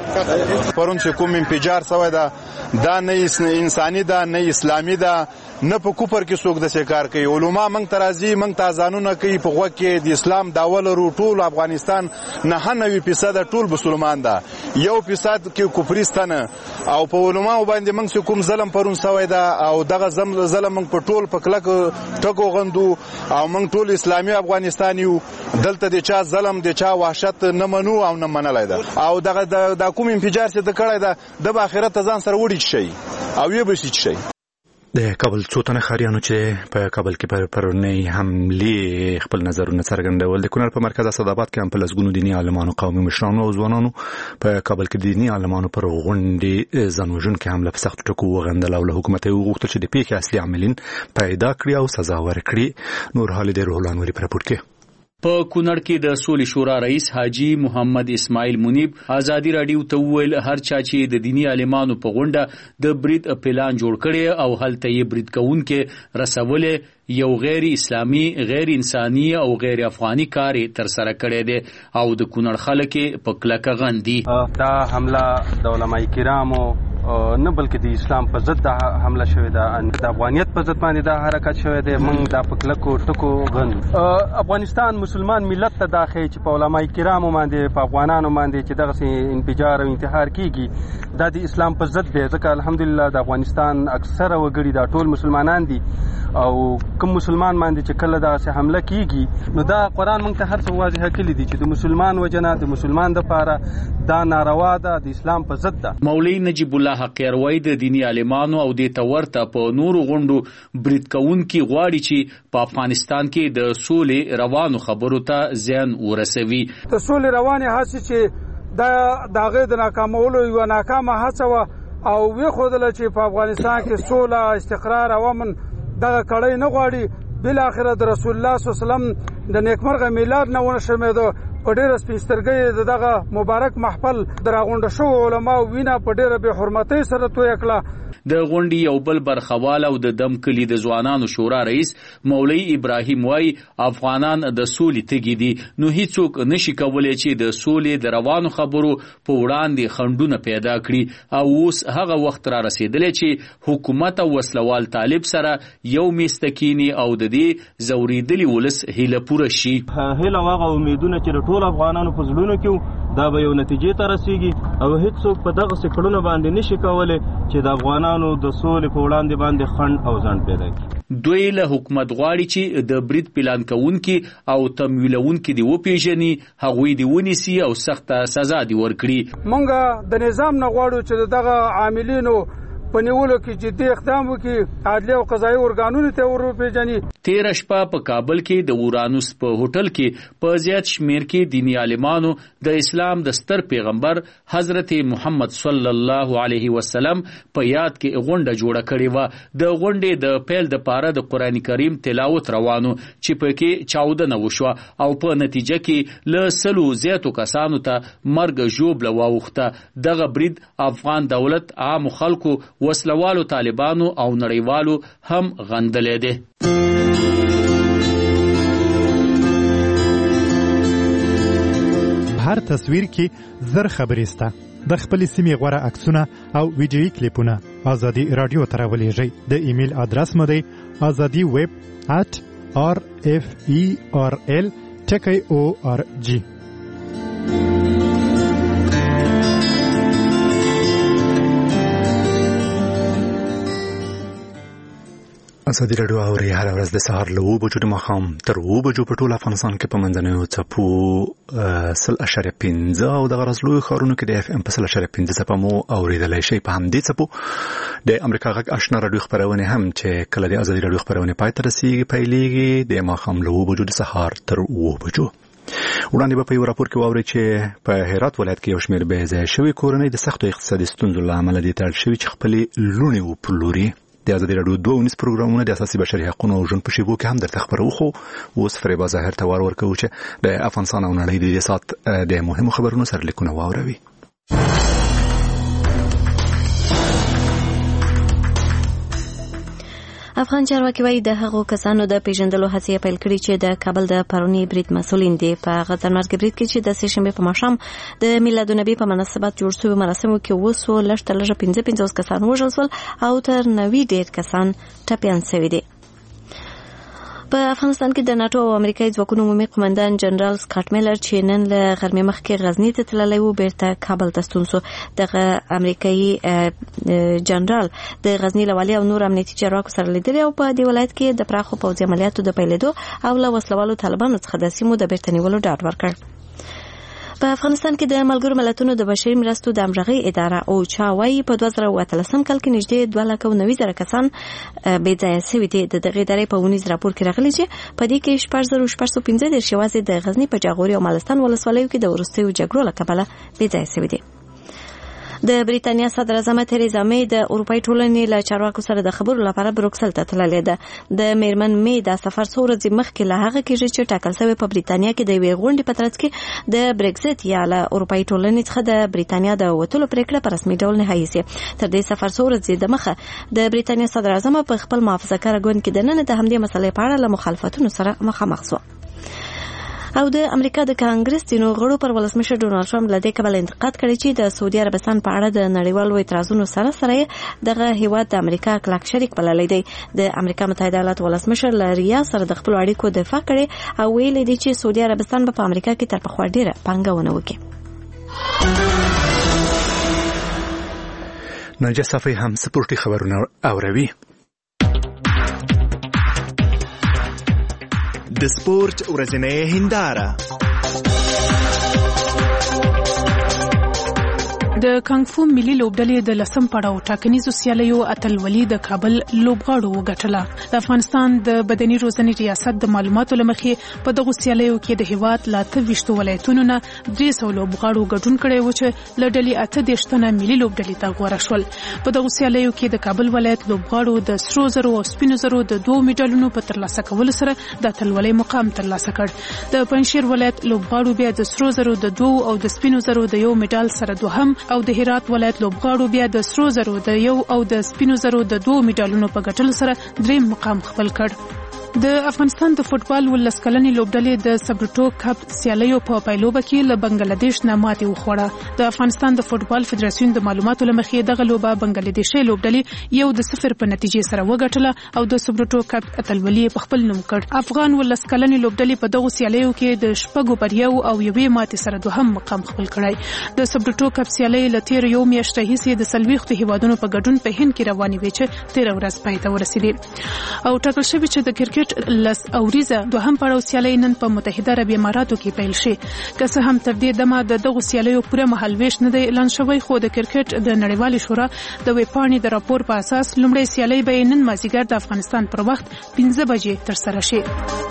Speaker 13: پرون چې کوم انفجار سوی ده دا نه انساني ده نه اسلامي ده، نه په کوپر کې څوک داسې کار کوي. علما موږ ته راځي، موږ ته اذانونه کوي، په غوږ کې د اسلام دعوه لرو. ټول افغانستان 99% ټول مسلمان ده، 1% کې کفریسته نه. او په علماو باندې موږ چې کوم ظلم پرون سوی ده او دغه ظلم موږ په ټول په کلکو ټکو غندو او موږ ټول اسلامي افغانستان یو. دلته د چا ظلم د چا وحشت نه منو او نه منلی ده. او دغه کوم انفجار چې د کړی ده د به آخرت ځان سره وړي شي او یې به شي.
Speaker 1: د کابل څو تنه ښاریانو چې په کابل کې پر پرونی حملې خپل نظرونه څرګندول. د کونړ په مرکز اسداباد کې هم په لسګونو دیني عالمانو، قومي مشرانو او ځوانانو په کابل کې دیني عالمانو پر غونډې ځانوژونکې حمله په سختو ټکو وغندله او له حکومت یې وغوښتل چې د پیښې اصلي عاملین پیدا کړي او سزا ورکړي. نور حال د روح الله نوري په راپور کې.
Speaker 14: په کونړ کې د سولې شورا رئیس حاجی محمد اسماعیل منیب ازادي رادیو ته وویل هر چا چې د دینی عالمانو په غونډه د برید پلان جوړ کړي او هلته یې برید کوونکې رسولې یو غیر اسلامي، غیر انساني او غیر افغاني کار تر سره کړی دی او د کونړ خلک په کلکه غندي.
Speaker 15: دا حمله د علماء کرامو نه بلکې د اسلام په ضد حمله شوې ده، د افغانیت په ضد باندې دا حرکت شوی دی. موږ دا په کلکو ټکو غندو. افغانستان مسلمان ملت ته دا ښیي چې په علماء کرامو باندې، په افغانانو باندې چې دغسې انفجار او انتحار کیږي دا د اسلام په ضد دی. ځکه الحمدلله د افغانستان اکثره وګړي دا ټول مسلمانان دي او کوم مسلمان باندې چې کله دغسې حمله کیږي نو دا قرآن موږ ته هر څه واضحه کړي دي چې د مسلمان وجنه د مسلمان دپاره دا ناروا ده، د اسلام په ضد ده.
Speaker 14: مولوی نجیب الله حقیر وایي د دیني عالمانو او د تورته په نورو غونډو برید کوونکي غواړي چې په افغانستان کې د سولې روانو خبرو ته زیان ورسوي.
Speaker 16: د سولې روانې هڅې چې د هغې د ناکامولو یوه ناکامه هڅه وه او ویښودله چې په افغانستان کې سوله، استقرار او امن دغه کړۍ نه غواړي. بالاخره د رسول الله صلی الله علیه وسلم د نیکمرغه میلاد نه ونه شرمېده. په ډېره سپین سترګۍ دغه مبارک محفل د راغونډه شوو علماو وینه په ډېره بې حرمتۍ سره تویه کړه.
Speaker 14: د غونډې یو بل برخوال او د دم کلي د ځوانانو شورا رئیس مولوی ابراهیم وایي افغانان د سولې تږي دي، نو هیڅوک نشي کولی چې د سولې د روانو خبرو په وړاندې خنډونه پیدا کړي او اوس هغه وخت را رسېدلی چې حکومت او وسلوال طالب سره یو میز ته کیني او د دې ځورېدلي ولس هیله پوره شي.
Speaker 17: هیله هغه امیدونه چې د ټول افغانانو په زړونو کې دا به یو نتیجې ته رسیږي او هیڅوک په دغسې کړنو باندې نشي کولی چې د افغانانو د سولې په وړاندې باندې خنډ او ځنډ پیدا کړي.
Speaker 14: دوی له حکومت غواړي چې د برید پلان کوونکي او تمویلونکي دی وپیژني، هغوی دی ونیسي او سخته سزا دی ورکړي.
Speaker 16: موږ د نظام نه غواړو چې دغه عاملینو په نیولو کې جدي اقدام وکړي، عدلي او قضایي ارګانونو ته ورپېژني.
Speaker 14: تیره شپه په کابل کې د اورانوس په هوټل کې په زیات شمیر کې دینی عالمانو د اسلام د ستر پیغمبر حضرت محمد صلی الله علیه وسلم په یاد کې غونډه جوړه کړې و. د غونډې د پیل د پاره د قرآن کریم تلاوت روانو چې پکې چاودنه وشوه او په نتیجه کې له 100 زیاتو کسانو ته مرګ ژوبله واوښته. دغه برید افغان دولت، عام خلکو، وسلوالو طالبانو او نړیوالو هم غندلې ده.
Speaker 18: هر تصویر کې زر خبرې سته. د خپل سیمې غوره عکسونه او ویډیویي کلیپونه ازادي رادیو ته راولېږئ. د ایمیل ادرس مو دی azadiweb@rferl.org.
Speaker 1: ازادي رادیو اوري هر ورځ د سهار له 9 بجو د ماښام تر 9 بجو په ټول افغانستان کې په منځنیو څپو 0.5 او د غرض لوی ښارونو کې د FM په 0.5 څپو مو اوریدلای شي. په همدې څپو د امریکا غږ آشنا رادیو خبرونه هم چې کله د ازادي رادیو خبرونه پای ته رسیږي پیلېږي د ماښام له 9 بجو د سهار تر 9 بجو. وړاندې به په یو راپور کې واوري چې په هرات ولایت کې یو شمېر بې ځایه شوي کورنۍ د سختو اقتصادي ستونزو له امله دې ته اړ شوي چې خپلې لوڼې وپلوري. د ازادي رادیو 2 ونیس پروګرامونه د اساسي بشري حقوقو او ژوند په شیبو کې هم درته خبرو خو اوس فریبا ظاهر ته ورکو چې د افغانستان او نړۍ د سات د مهمو خبرونو سره لیکونه واوروي.
Speaker 2: افغان چارواکي وايي د هغو کسانو د پیژندلو هڅې پیل کړي چې د کابل د پرونی برید مسولین دي. په غزنمرګ برید کې چې د سه شنبه په ماښام د میلاد النبی په مناسبت جوړ شوی مراسمو کې وسو لږ 15 کسان وژل شول او تر 90 ډیر کسان ټپیان شوي دي. په افغانستان کې د ناتو او امریکایي ځواکونو عمومي قومندان جنرال سکاټ میلر چې نن له غرمې مخکې غزنی ته تللی و بیرته کابل ته ستون شو. دغه امریکایي جنرال د غزنی له والي او نور امنیتي چارواکو سره لیدلي او په دې ولایت کې د پراخو پوځي عملیاتو د پیلېدو او له وسلوالو طالبانو څخه د سیمو د بیرته نیولو ډاډ ورکړ. په افغانستان کې د ملګرو ملتونو د بشري مرستو د همغږۍ اداره او چا وايي په 2013 کال کې نږدې 290,000 کسان بې ځایه شوي دي. د دغې ادارې په ونیز راپور کې راغلي چې په دې کې 6,615 یوازې د غزنی په جاغوري او مالستان ولسوالیو کې د وروستیو جګړو له کبله بې ځایه شوي دي. د بریتانیا صدر اعظم تریزا مې د اروپای ټولنې له چارواکو سره د خبرو لپاره بروکسل ته تللې ده. د میرمن مې د سفر څو ورځې مخکې له هغه کېږي چې ټاکل شوی په بریتانیا کې د یوې غونډې په ترڅ کې د برېکزیت یا له اروپای ټولنې څخه د بریتانیا د وتلو پریکړه په رسمي ډول نهایي شي. تر دې سفر څو ورځې د مخه د بریتانیا صدر اعظم په خپل محافظه‌کار ګوند کې د نن د همدې مسلې په اړه له مخالفتونو سره مخامخ شو. او د امریکا د کانګرس ځینو غړو پر ولسمشر ډونالد ټرمپ له دې کبله انتقاد کړی چې د سعودي عربستان په اړه د نړیوالو اعتراضونو سره دغه هیواد د امریکا کلک شریک بللی دی. د امریکا متحده ایالاتو ولسمشر له ریاض سره د خپلو اړیکو دفاع کړې او ویلي دی چې سعودي عربستان به په امریکا کې تر پخوا ډېره پانګونه وکړي.
Speaker 1: ناجیه صافی هم سپورټي خبرونه اوروي.
Speaker 19: د سپورت ورځنۍ هنداره.
Speaker 20: د کانګ فو ملي لوبډلې د لسم پړاو ټاکنیزو سیالیو اتلولي د کابل لوبغاړو وګټله. د افغانستان د بدني روزنې ریاست د معلوماتو لمخې په دغه سیالیو کې د هیواد لا 23 ولایتونو نه 300 لوبغاړو ګډون کړی و چې له ډلې 28 تنه ملي لوبډلې ته غوړه شول. په دغه سیالیو کې د کابل ولایت لوبغاړو د سرو زرو او سپینو زرو د 2 میډالونو په ترلاسه کولو سره د اتلولۍ مقام ترلاسه کړ. د پنځشیر ولایت لوبغاړو بیا د سرو زرو د 2 او د سپینو زرو د 1 میډال سره دوهم او د هرات ولایت لوبغاړو بیا د سرو زرو د 1 او د سپینو زرو د 2 میډالونو په ګټلو سره دریم مقام خپل کړ. د افغانستان د فوتبال ولس کلنې لوبډلې د سبرټو کپ سیالیو په پایلوبه کې له بنگلاديش نه ماتې وخوړه. د افغانستان د فوتبال فدراسیون د معلوماتو لمخې دغه لوبه بنگلاديشي لوبډلې 1-0 په نتیجې سره وګټله او د سبرټو کپ اتلولي په خپل نوم کړ. افغان ولس کلنې لوبډلې په دغه سیالیو کې د شپږو بریاو او یوې ماتې سره دوهم مقام خپل کړی. د سبرټو کپ سیالۍ له تیر یو میاشتې هیڅ د سلويختو هیوادونو په ګډون په هند کې روانې وې چې تیر ورځ پای ته ورسېدې او ټاکل شوی چې د کرکټ کرکټ لس اوریزه دوهم پړاو سیالي نن په متحده عرب اماراتو کې پیل شي. که څه هم تر دې دمه دغه سیالیو پوره مهالویش نه دی اعلان شوی، خو د کرکټ د نړیوالې شورا د ویبپاڼې د راپور په اساس لومړی سیالي به نن مازیګر د افغانستان پر وخت 15 بجې ترسره شي.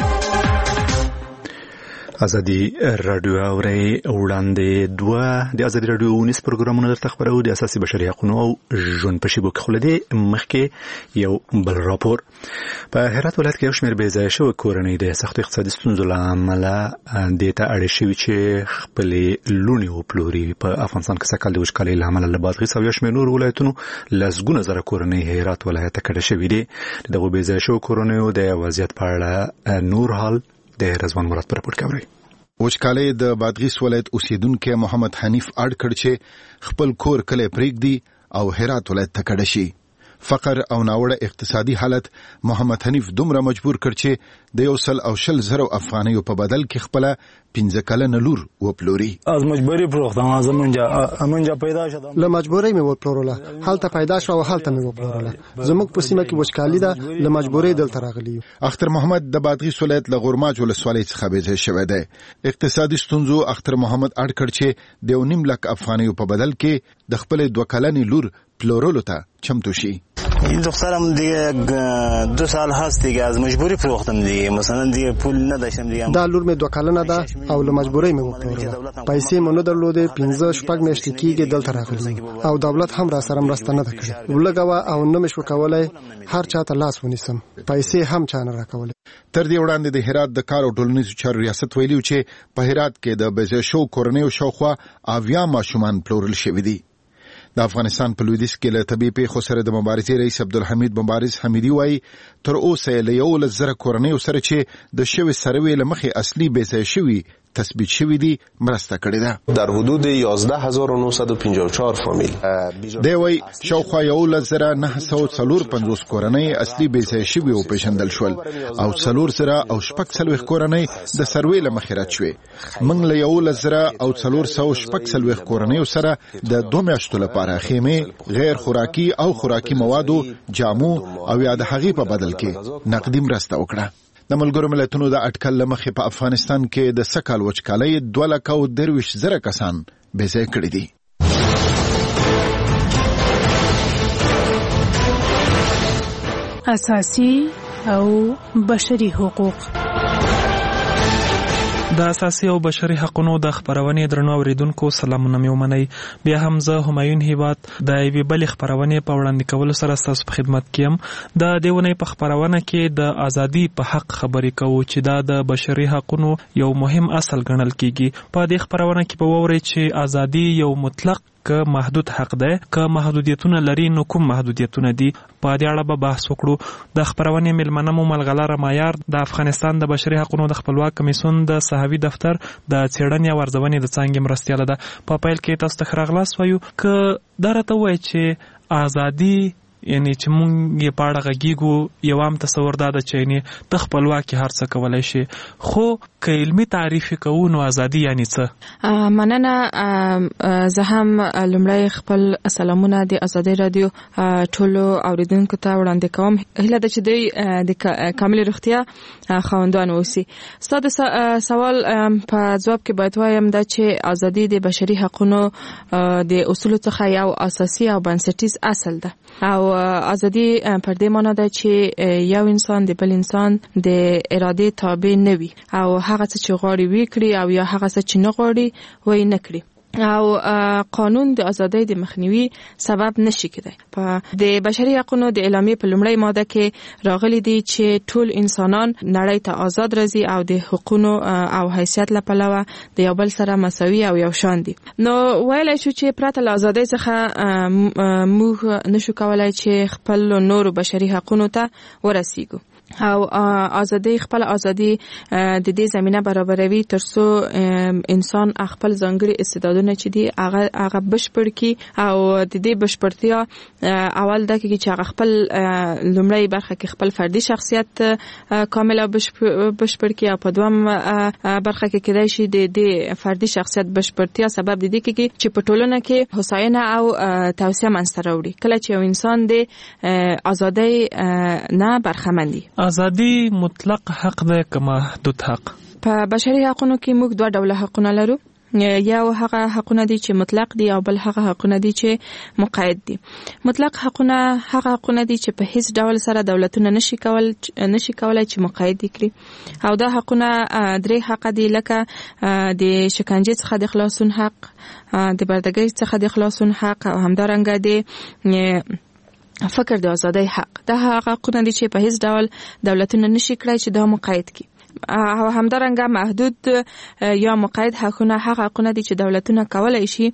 Speaker 1: ازادي رادیو اوري وړاندې دوه د ازادي رادیو ونیس پروګرامونه درته خبرو د اساسي بشري حقوقو او ژوند په شیبو کې خلدي مخکې یو بل راپور په هرات ولایت کې یو شمېر بې ځایه شوي کورنۍ د سختو اقتصادي ستونزو له امله دې ته اړ شوي چې خپلې لوڼې وپلوري. په افغانستان کې سږ کال د وچکالۍ له امله له بادغیس او یو شمېر نور ولایتونو لسګونه زره کورنۍ هرات ولایت ته کډه شوي دي. د دغو بې ځایه شوو کورنیو د وضعیت په اړه نور حال د رضوان مراد په راپور کې اورئ.
Speaker 21: وچکالۍ د بادغیس ولایت اوسیدونکو محمد حنیف اړ کړ چې خپل کور کله پرېږدي او هرات ولایت ته کډه شي. فقر او ناوړه اقتصادي حالت محمد حنیف دومره مجبور کړ چې د 120,000 افغانیو په بدل کې خپل 15 کلنه لور وپلوري.
Speaker 22: از مجبوری پروختم از امونجا پیدا شدم.
Speaker 23: له مجبورۍ مې وپلورله، هلته پیدا شو او هلته مې وپلورله. زموږ په سیمه کې وچکالي ده، له مجبورۍ دلته راغلی.
Speaker 21: اختر محمد د بادغیس ولایت له غورماج ولسوالۍ څخه بې ځای شوی دی. اقتصادي ستونزو اختر محمد اړ کړ چې د 1.5 لک افغانیو په بدل کې د خپل 2 کلنې لور پلورلو ته چمتو شي.
Speaker 22: این دخترم دیگه 2 سال هست دیگه از مجبوری فروختم دیگه، مثلا دیگه پول نداشتم دیگه.
Speaker 23: دا لور مې 2 کلنه ده او له مجبورۍ مې وپلورله. پیسې مې نه درلودې، 15-16 میاشتې کېږي دلته راغلی او دولت هم را سره مرسته نه ده کړې. ولګوه او نه مې شو کولی هر چا ته لاس ونیسم، پیسې هم چا نه راکولې.
Speaker 21: تر دې وړاندې د هرات د کار او ټولنیزو چارو ریاست ویلي چې په هرات کې د بې ځایه شوو کورنیو شاوخوا 80 ماشومان پلورل شوي دي. د افغانستان په لویدیځ کې له طبیعي پیښو سره د مبارزې رئیس عبدالحمید مبارز حمیدي وایي تر اوسه له 11,000 کورنیو سره چې د شوي سروې له مخې اصلي بې ځایه شوي تثبیت شوی دی مرسته کړې ده.
Speaker 24: در حدود 11954 فامیل
Speaker 21: دی وایي شاوخوا 11,954 کورنۍ اصلي بې ځایه شوي وپېژندل شول او 4,046 کورنۍ د سروې له مخې رد شوې. موږ له 11,446 کورنیو سره د 2 میاشتو لپاره خیمې، غیر خوراکي او خوراکي موادو، جامو او یا د هغې په بدل کې نقدي مرسته وکړه. د ملګرو ملتونو د اټکل له مخې په افغانستان کې د سږ کال وچکالۍ 2,23,000 کسان بې ځایه کړي دي.
Speaker 20: اساسي او بشري حقوق.
Speaker 7: د اساسي او بشري حقوقو د خبرونې درنو اوریدونکو سلامونه مې ومنئ. بیا هم زه همایون هیواد د یوې بلې خبرونې په وړاندې کولو سره ستاسو په خدمت کې یم. د دې ونې په خبرونه کې د ازادي په حق خبرې کوو چې دا د بشري حقوقو یو مهم اصل ګڼل کیږي. په دې خبرونه کې به وورئ چې ازادي یو مطلق که محدود حق ده، که محدودیتونه لري نو کوم محدودیتونه دي. په دې اړه به بحث وکړو. د خبرونې میلمنه مو ملغلره مایار د افغانستان د بشري حقوقو د خپلواک کمیسیون د صحوي دفتر د څېړنې او ارزونې د څانګې مرستیاله ده. په پیل کې تاسو ته ښه راغلاست وایو. که دا راته ووایي چې ازادي یعنی چې مونږ یې په اړه غږیږو، یو عام تصور دا ده چې یعنی ته خپلواکي هر څه کولی شي، خو که علمي تعریف یې کوو نو ازادي یعنی څه؟
Speaker 25: مننه. زه هم لومړی خپل سلامونه د ازادۍ رادیو ټولو اوریدونکو ته وړاندې کوم. هیله ده چې دوی د کاملې روغتیا خاوندان اوسي. ستا د سوال په ځواب کې باید وایم دا چې ازادي د بشري حقوقو د اصولو څخه یو اساسي او بنسټیز اصل ده او ازادي پر دې معنی ده چې یو انسان د بل انسان د ارادې تابع نه وي او هغه څه چې غواړي وکړي او یا هغه څه چې نه غواړي وای نه کړي. او قانون د ازادۍ د مخنیوي سبب نشي کېدای. په د بشري حقوقو د اعلامیې په لومړی ماده کې راغلي دي چې ټول انسانان نړۍ ته آزاد راځي او د حقوقو او حیثیت له پلوه د یو بل سره مساوي او یو شان دي. نو ویلای شو چې پرته له ازادۍ څخه موږ نشو کولای چې خپل نورو بشري حقوقو ته ورسیږو. او ازادي خپل ازادي د دې زمينه برابروي ترڅو انسان خپل ځانګړي استعدادونه چې دي هغه بشپړ کی او د دې بشپړتیا اول د کې چې هغه خپل لومړی برخه کې خپل فردي شخصیت کامل او بشپړ کی او په دوم برخه کې کېدای شي د دې فردي شخصیت بشپړتیا سبب د دې کې چې په ټولنه کې هوساینه او توسعه منځته راوړي کله چې یو انسان د ازادۍ نه برخمن دي.
Speaker 7: ازادي مطلق حق ده که محدود حق؟
Speaker 25: په بشري حقونو کې موږ دوه ډوله حقونه لرو. یو هغه حقونه دي چې مطلق دي او بل هغه حقونه دي چې مقید دي. مطلق حقونه هغه حقونه دي چې په هیڅ ډول سره دولتونه نشي کولای چې مقید کړي. او دا حقونه درې حق دي، لکه د شکنجې څخه د خلاصون حق، د بردګۍ څخه د خلاصون حق، او همدارنګه د فکر د ازادۍ حق. دا هغه حقونه دي چې په هیڅ ډول دولتونه نشي کړای چې دا مقید کړي. او همدارنګه محدود یا مقید حقونه هغه حقونه دي چې دولتونه کولای شي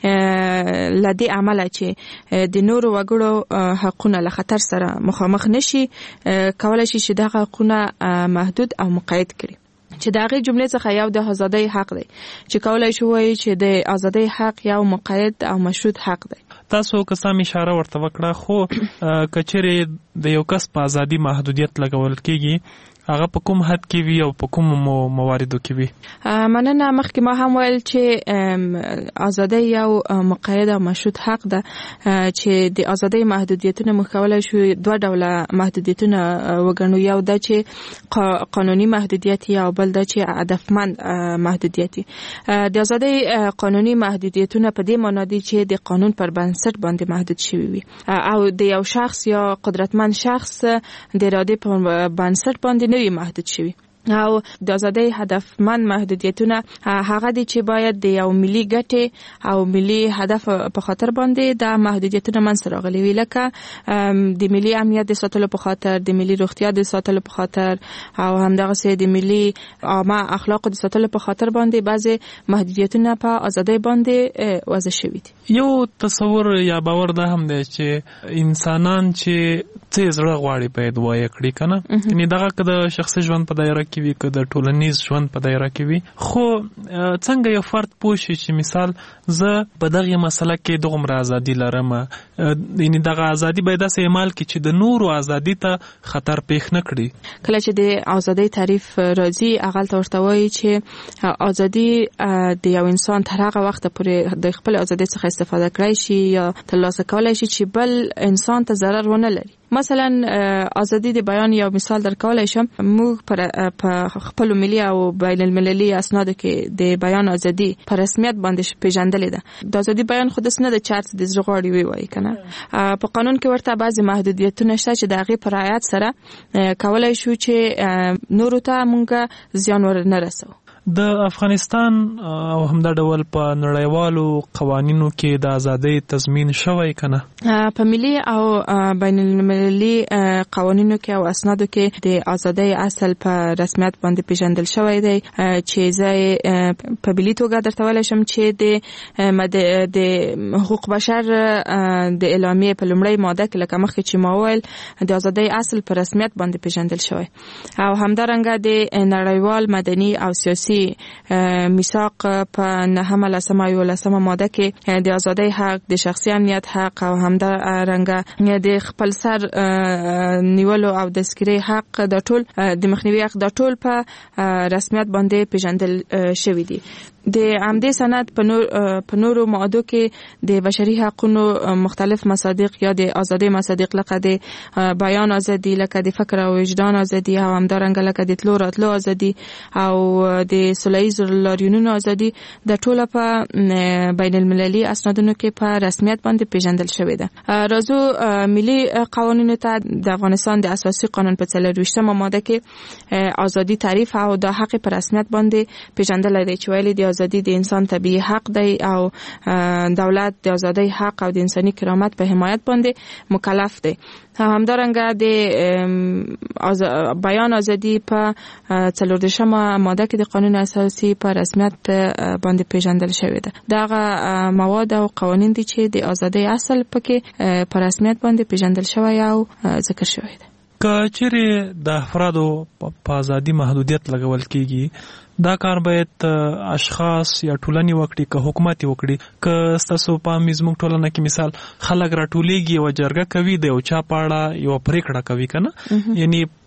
Speaker 25: لدی عمله چې د نورو وګړو حقونه له خطر سره مخامخ نشي کولای شي چې دغه حقونه محدود او مقید کړي. چې دغه جملې څخه یو د ازادۍ حق دی چې کولای شي وایي چې د ازادۍ حق یو مقید او مشروط حق دی.
Speaker 7: تاسو که سم اشاره ورته وکړه، خو کچېرې د یو کس په ازادي محدودیت لګول کېږي، هغه په کوم حد کې وي او په کوم مواردو کې وي؟
Speaker 25: مننه. مخکې ما هم ویل چې ازادي یو مقید او مشروط حق ده چې د ازادي محدودیتونه موږ کولای شو دوه ډوله محدودیتونه وګڼو. یو ده چې قانوني محدودیت او بل ده چې هدفمند محدودیت. د ازادي قانوني محدودیتونه په دې معنی دي چې د قانون پر بنسټ باندې محدود شوی وي او د یو شخص یا قدرتمند شخص د اراده په بنسټ باندې نوی محدود شوی. او د ازادۍ هدفمند محدودیتونه هغه دي چې باید د یو ملي ګټې او ملي هدف په خاطر باندې د محدودیتونه منځ راغلي وي، لکه د ملي امنیت د ساتلو په خاطر، د ملي روغتیا د ساتلو په خاطر، او همدغه د ملي عامه اخلاق د ساتلو په خاطر باندې بعضي محدودیتونه په ازادۍ باندې وضع شوي دي.
Speaker 7: یو تصور یا باور ده هم دی چې انسانان چې څه زړه غواړي باید وایي کړي کنه، یعنی دغه که د شخصي ژوند په دایره کې وي که د ټولنیز ژوند په دایره کې وي، خو څنګه یو فرد پوه شي چې مثال زه په دغه مسله کې دغومره ازادي لرم، یعنی دغه ازادي باید داسې اعمال کړي چې د نورو ازادي ته خطر پیښ نه کړي.
Speaker 25: کله چې د ازادۍ تعریف راځي هغه ورته وایي چې ازادي د یو انسان تر هغه وخت پورې د خپل ازادۍ څخه استفاده کړی شي یا ترلاسه کولای شي چې بل انسان ته ضرر ونه لري. مثلا ازادي د بیان یو مثال درکولای شم. موږ په خپل ملي او بین المللي اسنادو کې د بیان ازادي په رسمیت باندې پیژندلې ده. د ازادي بیان خود څه نه د چارت د زغړی وی کنه. په قانون کې ورته بعضي محدودیتونه شته چې د هغې په رعایت سره کولای شو چې نورو ته مونږ زیان ورنه رسو.
Speaker 7: د افغانستان او همدا ډول په نړیوالو قوانینو کې د ازادۍ تضمین شوی کنه؟
Speaker 25: په ملي او بین المللي قوانینو کې او اسنادو کې د ازادۍ اصل په رسمیت باندې پیژندل شوی دی چې زه په ملي توګه درته ویلی شم چې د حقوق بشر د اعلامیې په لومړۍ ماده کې لکه مخکې چې ما وویل د ازادۍ اصل په رسمیت باندې پیژندل شوی، او همدارنګه د نړیوال مدني او سیاسي میثاق په 9 ماده کې د ازادۍ حق، د شخصي امنیت حق او همدارنګه د خپل سر نیولو او د سکري حق د ټول د مخنیوي حق د ټول په رسمیت باندې پیژندل شوی دی. د عمدي سند په نورو ماده کې د بشري حقوقو مختلف مصادیق یا د ازادۍ مصادیق لکه د بیان ازادي، لکه د فکر او وجدان ازادي، او همدارنګه لکه د تلو راتلو ازادي او د سوله‌ییز لاریونونو ازادي د ټوله په بین المللي اسنادونو کې په رسمیت باندې پیژندل شوی ده. راځو ملي قوانینو ته. د افغانستان د اساسي قانون په 24مه ماده کې ازادي تعریف او د حق په رسمیت باندې پیژندل دی چې ویلي دی ازادي د انسان طبيعي حق دی او دولت د ازادۍ حق او د انساني کرامت په حمایت باندې مکلف دی. همدارنګه د بیان ازادي په 14مه ماده کې د قانون اساسي په رسمیت باندې پیژندل شوی ده. دغه مواد او قوانین دي چې د ازادۍ اصل پکې په رسمیت باندې پیژندل شوی او ذکر شوی ده.
Speaker 7: که چیرې د افرادو په ازادي محدودیت لګول کیږي، دا کار باید اشخاص یا ټولنې وکړي که حکومت وکړي؟ که ستاسو په زموږ ټولنه کې مثال خلک راټولیږي او جرګه کوي د یو چا په اړه یو پریکړه کوي کنه، یعنی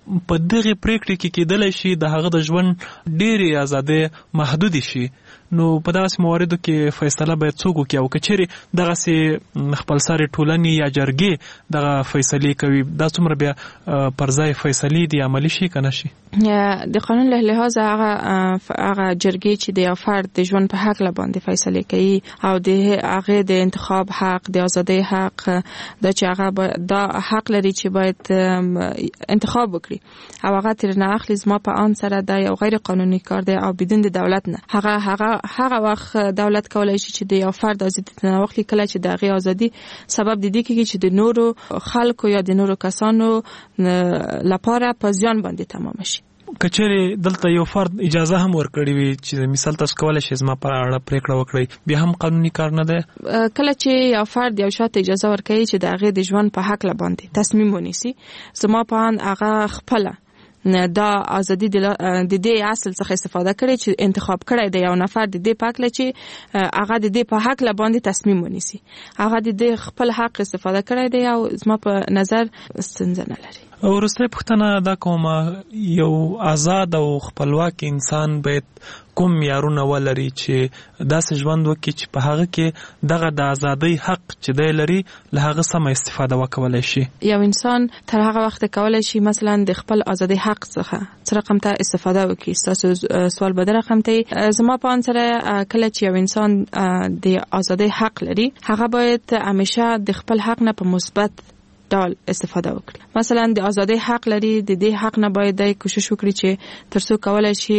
Speaker 7: په دغه پریکړې کې کېدلی شي د هغه د ژوند ډېرې ازادۍ محدود شي. نو په داسې مواردو کې فیصله باید څوک وکړي او که چیرې دغسې خپلسرې ټولنې یا جرګې دغه فیصلې کوي، دا څومره بیا پر ځای فیصلې دي عملي شي که نه شي؟
Speaker 25: د قانون له لحاظه هغه جرګې چې د یو فرد د ژوند په حق باندې فیصلې کوي او د هغه د انتخاب حق، د ازادۍ حق، دا چې هغه دا حق لري چې باید انتخاب وکړي او هغه تر نه اخلي، زما په آن سره دا یو غیر قانوني کار دی او بدون د دولت نه. هغه وخت دولت کولای شي چې د یو فرد ازادي نه واخلي کله چې د هغه ازادي سبب د دې کېږي چې د نورو خلکو یا د نورو کسانو لپاره په زیان باندې تمام شي.
Speaker 7: کچېرې دلته یو فرد اجازه هم ورکړي وي چې مثال تاسو کولای شئ زما پر اړه پریکړه وکړئ، بیا هم قانوني کار نه دی.
Speaker 25: کله چې یو فرد یو شاته اجازه ورکړي چې د هغه د ژوند په حق باندې تصمیم ونیسي، زما په ان هغه خپل دا ازادي د دې اصل څخه استفاده کړي چې انتخاب کړي د یو نفر د دې په حق چې هغه د دې په حق باندې تصمیم ونیسي، هغه د دې خپل حق استفاده کړي دی او زما په نظر ستونزه نه لري.
Speaker 7: وروسته پوښتنه دا کومه، یو آزاد او خپلواک انسان باید کوم معیارونه ولري چې داسې ژوند وکړي چې په هغه کې دغه د ازادۍ حق چې دی لري له هغه سمه استفاده وکولای شي؟
Speaker 25: یو انسان تر هغه وخت کولای شي مثلا د خپل ازادۍ حق څخه څه رقم ته استفاده وکړي. تاسو سوال به در رقم ته زما په ان سره کله چې یو انسان د ازادۍ حق لري، هغه باید همیشه د خپل حق نه په مثبت ډول استفاده وکړي. مثلا د ازادۍ حق لري، د دې حق نه باید د کوشش وکړي چې ترڅو کولای شي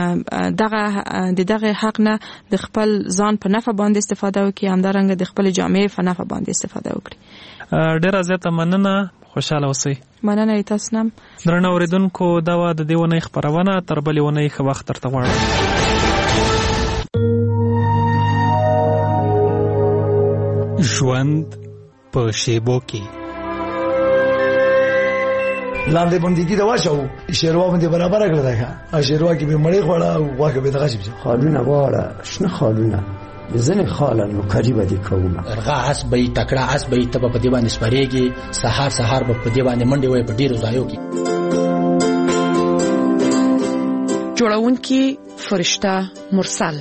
Speaker 25: دغه حق نه د خپل ځان په نفع باندې استفاده وکړي، همدارنګه د خپل جامعې په نفع باندې استفاده وکړي. ډیره
Speaker 7: زیاته مننه، خوشاله اوسئ.
Speaker 25: مننه تاسو نم.
Speaker 7: درنو اوریدونکو، دا و د دې ونې خبرونه، تر بلې ونې ښه وخت درته غواړم.
Speaker 3: ژوند په شیبو کې
Speaker 4: لاندې باندې دا واچو شیروا باندې برابر کړل دا ښه شیروا کې به مړې خوړه او واکه به دغه شي
Speaker 5: خالونه واړه شنه خالونه ځنه خاله نو قریبه دي کومه
Speaker 9: ارغا اس به تکړه اس به تب په دی باندې سپریږي، سحر به په دی باندې منډي وای په ډیرو ځایو کې.
Speaker 11: جوړونکي فرشته مرسل.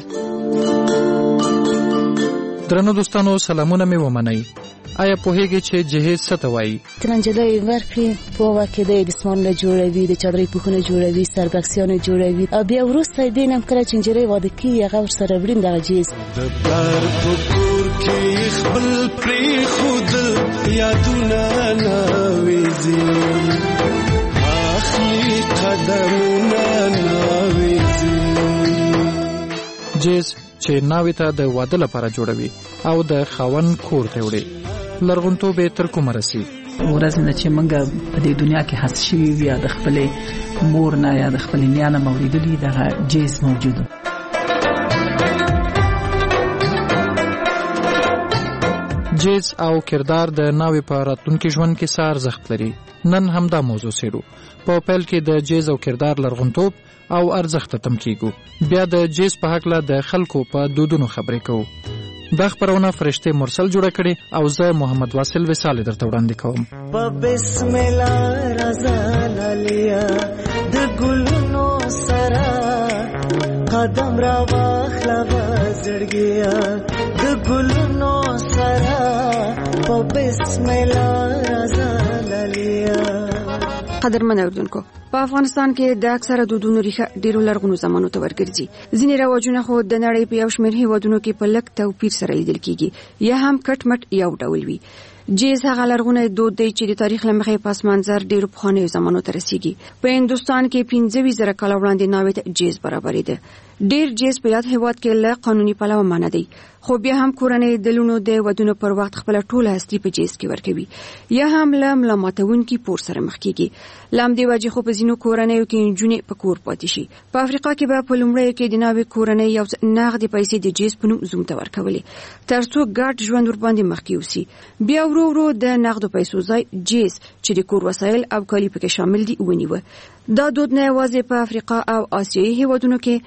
Speaker 7: درنو دوستانو، سلامونه مې ومنئ. آیا پوهیږئ چې جهیز څه ته وایي؟
Speaker 10: ترنجلۍ ورکړي په واکه د دسمانونه جوړوي، د چادرۍ پوښونه جوړوي، سربکسیانه جوړوي او بیا وروسته دې نم کله چې نجلۍ واده کیږي هغه ورسره وړین دغه جهیز
Speaker 26: د پلار په کور کې خپل پرېښودل یادونه ناویزي اخلي قدمونه ناویزي.
Speaker 7: جهیز چې ناوې ته د واده لپاره جوړوي او د خاوند کور ته وړي، لرغونتوب یې تر کومه رسي؟
Speaker 27: ورځ نه چې موږ په دې دنیا کې هڅه شوي وي یا د خپلې مور نه یا د خپلې نیا نه مو اورېدلي دغه جهیز موجود و.
Speaker 7: جهیز او کردار د ناوې په راتلونکي ژوند کې څه ارزښت لري؟ نن همدا موضوع څېړو. په پیل کې د جهیز او کردار لرغونتوب او ارزښت تم کیږو، بیا د جهیز په هکله د خلکو په دودونو خبرې کوو. دا خبرونه فرشته مرسل جوړه کړي او زه محمد واصل وصال درته وړاندې کوم.
Speaker 26: بسم الله رضا لالیا د ګلونو سره قدم را واخلا زړګیا د ګلونو سره بسم الله رضا لالیا.
Speaker 28: قدرمن اوردونکو، په افغانستان کې د اکثره دودونو ریښه ډیرو لرغونو زمانو ته ورګرځي. ځینې رواجونه خو د نړۍ په یو شمېر هیوادونو کې په لږ توپیر سره لیدل کیږي یا هم کټ مټ یو ډول وي. جهیز هغه لرغونی دود دی چې د تاریخ له مخې په اسمانزر ډیرو پخوانیو زمانو ته رسیږي. په هندوستان کې 15,000 کاله وړاندې ناوې ته جهیز برابرېده. ډیر جهیز په یاد هیواد کې له قانوني پلوه منع دی، خو بیا هم کورنۍ د لونو د ودونو پر وخت خپل ټوله هستی په جهیز کې ورکوي یا هم له ملامتونکي پور سره مخ کیږي. لام دی وجه خو په ځینو کورنیو کې نجونې په کور پاتې شي. په افریقا کې به په لومړیو کې د ناوې کورنۍ یو نغدي پیسې د جهیز په نوم زوم ته ورکولې ترڅو ګډ ژوند ورباندې مخ کیوسي. بیا ورو ورو د نغدو پیسو ځای جهیز چې د کور وسایل او کالي پکې شامل دي ونیوه. دا دود نه یوازې په افریقا او آسیایي هیوادونو کې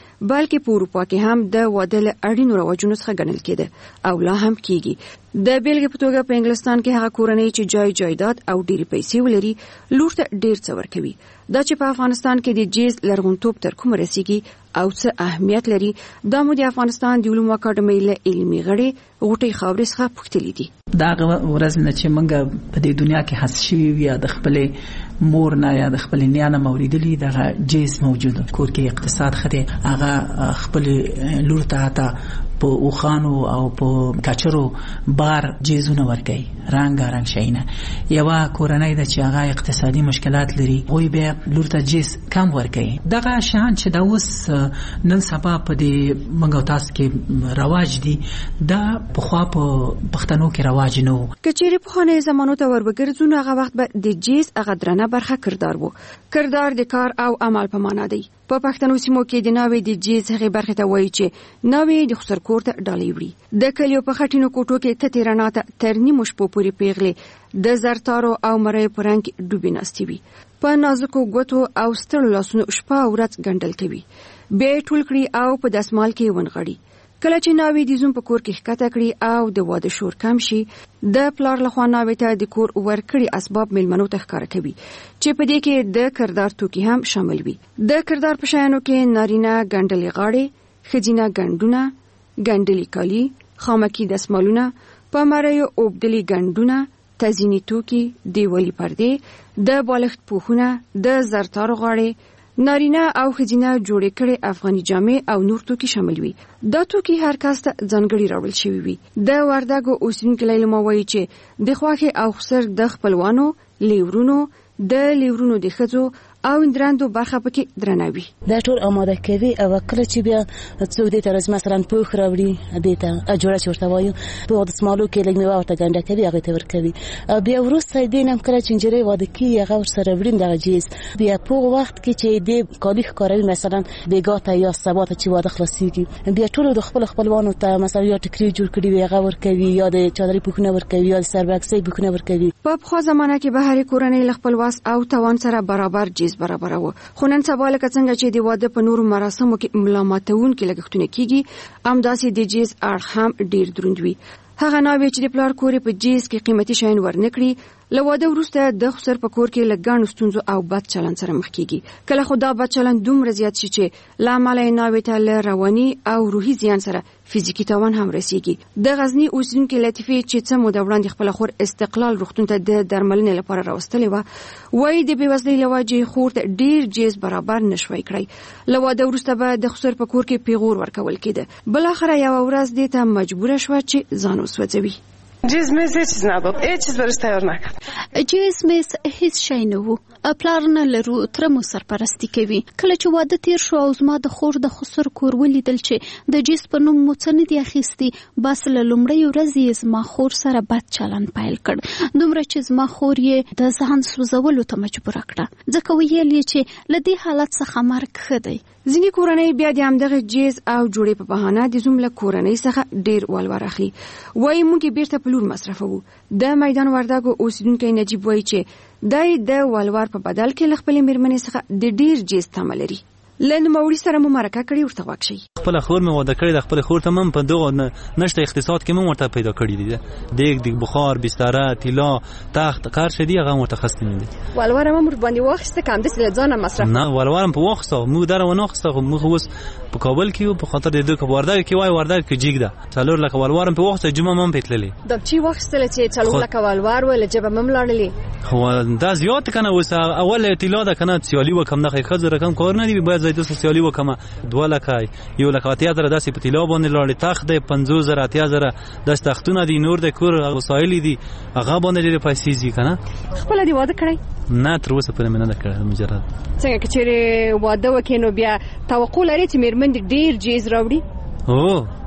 Speaker 28: بلکې په اروپا کې هم د واده له اړینو رواجونو څخه ګڼل کېده او لا هم کېږي. د بیلګې په توګه په انګلستان کې هغه کورنۍ چې جایداد او ډېری پیسې ولري لور ته ډېر څه ورکوي. دا چې په افغانستان کې د جیز لرغونتوب تر کومه رسیږي او څه اهمیت لري دا مو د افغانستان د علومو اکاډمۍ له علمي غړي غوټۍ خاورې څخه پوښتلي دي.
Speaker 27: دا ورځ نه چې موږ په دې دنیا کې حس شوي وي یا د خپلې مور نه یا د خپلې نیا نه موریدلي دغه جیز موجود کور کې اقتصاد خدي هغه خپل لور ته تا په اوخانو او په کچرو بار جیزونه ورکي رنگ شینه یو کورنۍ د چې هغه اقتصادي مشکلات لري وي به لور ته جیز کم ورکي. دغه شان چې دا اوس نن سبا په دې منګو تاسو کې رواج دي دا په خوا په پښتنو کې رواج نه وو.
Speaker 28: کچېری په خانه زمانو ته ورګرځو هغه وخت به د جیز هغه درنه برخه کردار وو. کردار د کار او عمل په معنا دی. په پښتنو سیمو کې د ناوې د جیز هغه برخه ته وایي چې ناوې د خسر کور ته ډالۍ وړي. د کلیو په خټینو کوټو کې ته تیراناته تر نیمو شپو پورې پیغلې د زرتارو او مړې پرنګ ډوبې ناستې وي. په نازکو ګوتو او ستړو لاسونو شپه او ورځ ګنډل کوي. به ټول کړي او په دسمال کې ونغړي. کله چې ناوې د زوم په کور کې ښکته کړي او د واده شور کم شي د پلار لخوا ناوې ته د کور ورکړي اسباب میلمنو ته ښکاره کوي چې په دې کې د کردار توکي هم شامل وي. د کردار په شیانو کې نارینه ګنډلې غاړې، ښځینه ګنډونه، ګنډلې کالي، خامکي دسمالونه، په مړیو اوبدلې ګنډونه، تزییني توکي، دیوالي پردې، د بالښت پوښونه، د زرتارو غاړې، نارینه او ښځینه جوړې کړي افغاني جامې او نور توکي شامل وي. دا توکي هر کس ته ځانګړي راوړل شوي وي. د وردګو اوسیدونکو لیلما وایي چې د خواخې او خسر د خپلوانو لیورونو د لیورونو د ښځو او اندراندو برخه پکې درناوي.
Speaker 10: دا ټول آماده کوي او کله چې بیا څوک دې تر مثلا پوخ راوړي دې ته جوړه چورته وایو په د سمالو کې لګ میوه ورته ګنده کوي هغه ته ور کوي. بیا وروسته دې نم کله چې انجری واده کی هغه ور سره وړین دغه جیز بیا په وخت کې چې دې کالی ښکاروي مثلا بیګاته یا سبا ته چې واده خلاصيږي بیا ټول د خپلوانو ته مثلا یا ټکری جوړ کړي وي هغه ور کوي یا د چادرې پوښنه ور کوي یا سربکسي پوښنه ور کوي.
Speaker 28: په خو زمانہ کې به هر کورنۍ خپل واس او توان سره برابر جیز برابر وو. خو نن سبا لکه څنګه چې د واده په نورو مراسمو کې ملامتون کې لګښتونه کیږي همداسې د جیز اړخ هم ډیر دروند وي. هغه ناوې چې د پلار کورې په جیز کې قیمتي شیان ورنکړي له واده وروسته د خسر په کور کې لګانو ستونزو او بد چلند سره مخ کیږي. کله خو دا بد چلند دومره زیات شي چې لامل یې ناوې ته له رواني او روحي زیان سره فزیکی تاوان هم رسیږي. د غزنی اوسیدونکو لطیفه چې څه مو د وړاندې خپل خور استقلال روغتون ته د درملنې لپاره راوستلې و وایي د بیوزلۍ لواجې خور ته ډیر جیز برابر نشوي کړی. له واده وروسته به د خسر په کور کې پیغور ورکول کېده. بل اخره یو ورځ دې ته مجبور شو چې ځان وسوځوي.
Speaker 6: جیز میز هیچ چیز نداد هیچ چیز برش تیار نکرد.
Speaker 8: جیز میز هیڅ شی نه وو. پلار نه لرو تر مو سرپرستی کوي. کله چې واده تیر شو او زما د خور د خسر کور ولیدل چې د جیز په نوم مو څه نه دی اخیستی بس له لومړۍ ورځې زما خور سره بد چلند پیل کړ. دومره چې زما خور یې د ځان سوځولو ته مجبور کړه ځکه ویل یې چې له دې حالت څخه مرګ ښه دی.
Speaker 28: ځینې کورنۍ بیا د همدغه جیز او جوړې په بهانه د زوم له کورنۍ څخه ډیر ولور اخلي. وایي موږ بیرته په لور مصرفوو. د میدان وردګو اوسیدونکی نجیب وایي چې دای د ولور په بدل کې له خپلې میرمنې څخه د ډیر جیز تمه لري. لنډ موري سره مو مرکه کړی ورته واکشي.
Speaker 12: خپل خور مې واده کړی د خپل خور ته مم په دغه نشته اقتصاد کې مم ورته پیدا کړی دي. د بخار بستره تیلا تخت کار شدی هغه متخصص نه دي.
Speaker 28: ولور مم باندې واخسته کم د ځان مصرف
Speaker 12: نه ولور په واخسته مو دره ونه واخسته مو اوس په کابل کې په خاطر د دوه وردګ کې وای وردګ کې جیګ ده څلور لکه ولور په واخسته جمعه مم پتللې
Speaker 28: د چی واخسته چې څلور لکه ولور ول جبه مم لاړلې
Speaker 12: هو دا زیات کنه اوس اول تیلا ده کنه سیالي وکم نه خځه رقم کار نه دی باید زید سوسیالي وکما 2 لکه یو لکه 80,000 داسې په تیلا باندې لاړې تخت دی 50,000 80,000 د تختونه دي نور د کور وسایل دي هغه باندې ډېر پیسې زی کنه.
Speaker 28: خپل دی واده کړی
Speaker 12: نه تر اوسه پرې نه کړم مجرد
Speaker 28: څنګه چې واده وکینو بیا توقع لري چې میرمن ډیر جیز راوړي.
Speaker 12: او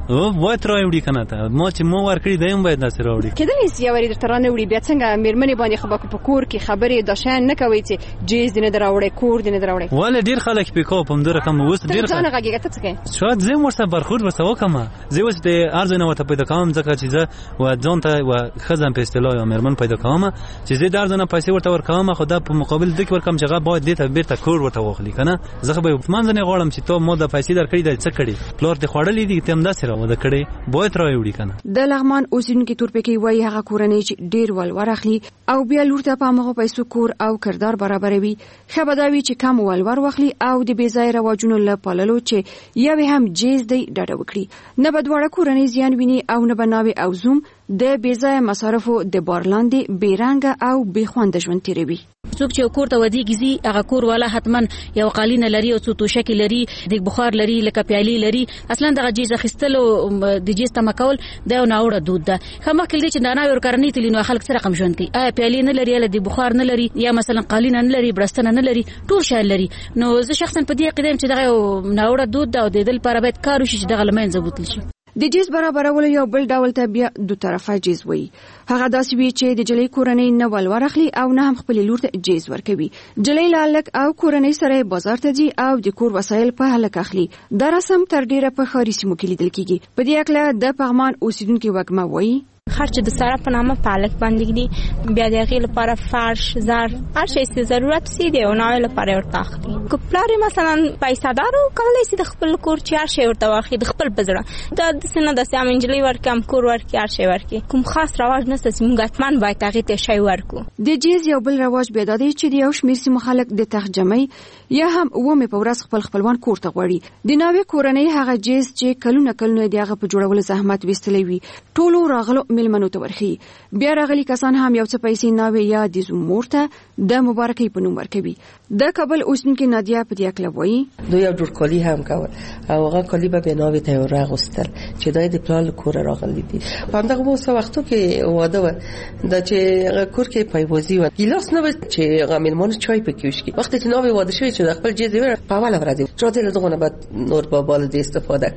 Speaker 12: او باید راوړي کنه ته ما چې مو ورکړي دیم باید داسې راوړي
Speaker 28: کېدلی سي یو درته رانه وړي بیا څنګه میرمنې باندې خبره په کور کې خبرې د شان نه کوي چې جیز نه دراوړي کور دې نه دراوړي
Speaker 12: ول ډیر خلک په کو په مدره کوم وس ډیر
Speaker 28: ځان غږیږي ته څه
Speaker 12: شاید زه مرسته برخورد وسو کوم زه وس د ارزنه وته پیدا کوم ځکه چې زه و ځان ته و خزم په اصطلاح میرمن پیدا کوم چې زه د ارزنه پیسې ورته ورکوم خدا په مقابل د ورکم چې باید دې ته بیرته کور ورته واخلي کنه زه به منځنه غواړم چې ته مو د پیسې درکړې د څه کړي پلور ته خوړلې دي تم داسې راو د کړي باید راوړي کنه
Speaker 28: د لغمان اوسیدونکو تورپکی وایي هغه کورنۍ چې ډیر ول ورخلي او بیا لور ته په هغه پیسو کور او کردار برابروي خبرداوي چې کم ول ورخلي او د بیځای رواجونو له پاللو چې یو هم جیز دی ډډه وکړي نه بدوړه کورنۍ زیان ویني او نه بناوي او زوم د بیځای مصارفو د بارلاندې بیرنګ او بیخوند ژوند تیروي
Speaker 2: څوک چې کور ته ودی گزي هغه کور والا حتمن یو قالینه لري او څو توشک لري د بخار لري لکه پیالي لري اصلا دغه جیز اخیستلو د جیز تمکول دا نه وړه دود ده خمه کلی چې دانا ور کارنی تلینو خلک سره رقم ژوند کوي پیالي نه لري له د بخار نه لري یا مثلا قالینه نه لري برستنه نه لري ټول شی لري نو زه شخصا په دې قدم چې دغه نه وړه دود ده او د دل پر بیت کار وشي چې دغه لمن زبوتل شي
Speaker 28: د جیز برابرول یو بل ډول ته بیا دوه طرفه جیز وي هغه داسې وی چې د جلې کورنۍ نه ول ورخلي او نه هم خپل لور ته جیز ورکوي جلې لالک او کورنۍ سره بازار ته ځي او د کور وسایل په هلک اخلي دا رسم تر ډیره په خاري سیمو کې لیدل کیږي په دې اړه د پغمان اوسیدونکو وګما وایي
Speaker 13: خرچ د سره په نامه پالک باندې دي بیا د غیل لپاره فرش زر هر شي چې ضرورت سي دی او نه لپاره ورته اخلي کوپلاري مثلا پیسې دارو کولای سي د خپل کور چې هر شي ورته واخلي د خپل بزړه دا د سینه د سام انجلي ورکم کور ورکی هر شي ورکی کوم خاص رواج نشته چې موږ اتمن باید هغه ته شي ورکو
Speaker 28: د جیز یو بل رواج بیا د چې د یو شمیر سیمه خلک د تخجمي یا هم ومه په ورځ خپلوان کور ته غوړي د ناوې کورنۍ هغه جیز چې کلونه دیغه په جوړول زحمت وستلې وي ټولو راغلو ملمنو ته ورخي بیا راغلي کسان هم یو څه پیسې ناوې یا د زمورته د مبارکۍ په نوم ورکوي د کابل اوسنکې نادیا په دې اکله وایي
Speaker 14: دوی یو جوړ کالی هم کول او هغه کالی به ناوې ته ورغوستل چې دای د پلان کور راغلي دي په همدغه وختو کې واده و د چې کور کې پایوازی و ګلاس نه چې هغه ملمون چای پکې وشي وخت چې ناوې واده شوی چې خپل جیز ور په والا ورځي چې دغه بعد نور په بال دې استفاده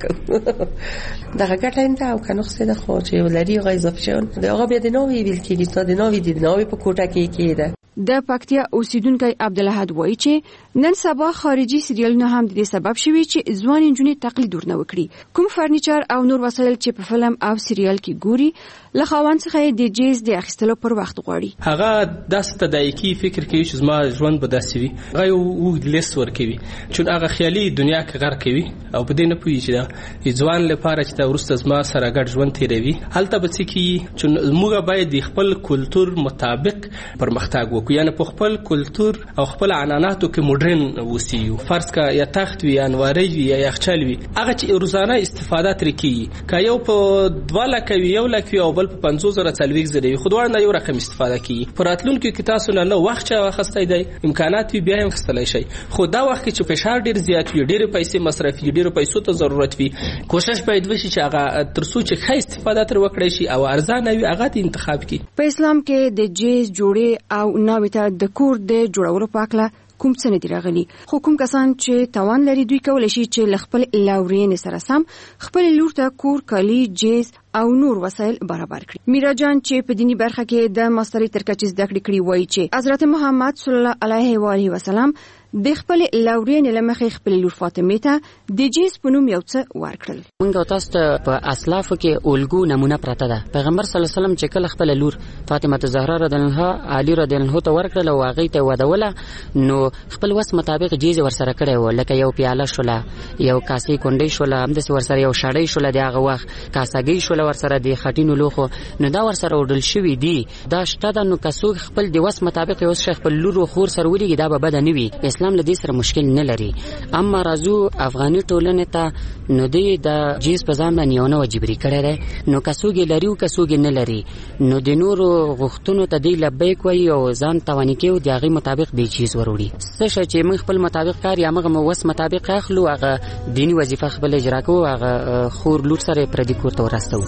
Speaker 14: کوي دغه ګټاین دا او کنه خسته خو چې لري غي اضافه شون دا هغه بیا د ناوې ویل کېږي ستاسو د ناوې په کوټه کې کېده
Speaker 28: د پکتیا اوسیدونکو عبدالحد وایي چې نن سبا خارجي سریالونه هم د دې سبب شوي چې ځوان نجونې تقلید ورنه وکړي کوم فرنیچر او نور وسایل چې په فلم او سریال کې ګوري له خاوند څخه د جیز د اخیستلو پر وخت غواړي
Speaker 15: هغه داسې تدایکی فکر کوي چې زما ژوند به داسې وي هغه یو لیست ورکوي چې هغه خیالي دنیا کې غر کوي او په دې نه پوهیږي چې د ځوان لپاره چې دا ورسته زما سره ګډ ژوند تیروي هلته به څه کوي چې موږ باید د خپل کلتور مطابق پرمختګ وکړو یعنی په خپل کلتور او خپل عنعناتو کې مدرن وسیو فرض کا یا تخت وی انواري وی یا یخچال وی هغه چې روزانه استفاده تر کیږي کا یو په 2 لک وی یو لک وی او بل په 500 تلويق زری خودوار نه یو رقم استفاده کیږي پراتلونکو کې تاسو نه وخت چا وخستای دی امکانات وی بیا هم خستلای شي خو دا وخت چې فشار ډیر زیات وي ډیر پیسې مصرف وي ډیر پیسو ته ضرورت وي کوشش باید وشي چې هغه ترڅو چې ښه استفاده تر وکړي شي او ارزانه وي هغه ته انتخاب کړي
Speaker 28: په اسلام کې د جیز جوړې او ناوې ته د کور د جوړولو پاکله کوم څه نه دی راغلي خو کوم کسان چې توان لري دوی کولای شي چې خپل لاورین سره سم خپل لور ته کور کالی جیز او نور وسایل برابر کړي میرا جان چې په دینی برخه کې د ماستری تر کچې زده کړې وایي چې حضرت محمد صلی الله علیه و آله وسلم د خپل لاورین لمخې خپل لور فاطمه ته د جیز په نوم یو څه ورکړل
Speaker 16: موږ تاسو ته په اسلافو کې الګو نمونه پراته ده پیغمبر صلی الله علیه وسلم چې کله خپل لور فاطمه زهرا رضی الله عنها علی رضی الله عنه ته ورکړل او هغه ته ودوله نو خپل وس مطابق جیز ورسره کړی و لکه یو پیاله شوله یو کاسې کونډې شوله هم د ورسره یو شړې شوله دغه وخت کاسګي شوله ورسره د خټینو لوخو نو دا ورسره وډل شوی دی دا شته د نو کسو خپل د وس مطابق یو شیخ خپل لور خور سره ولګي دا به بد نه وي اسلام له دې سره مشکل نه لري اما راځو افغاني ټولنې ته نو د جیز په ځان باندې یو نو جبري کړی دی نو کسوګي لري او کسوګي نه لري نو د نورو غوښتنو ته دی لبیک وایي او ځان توانې کوي د هغې مطابق دی جیز وروړي څه شی چې موږ خپل مطابق کار یا موږ وس مطابق اخلو هغه دینی وظیفه خپل اجرا کوو هغه خور لور سره پردي کور ته ورستو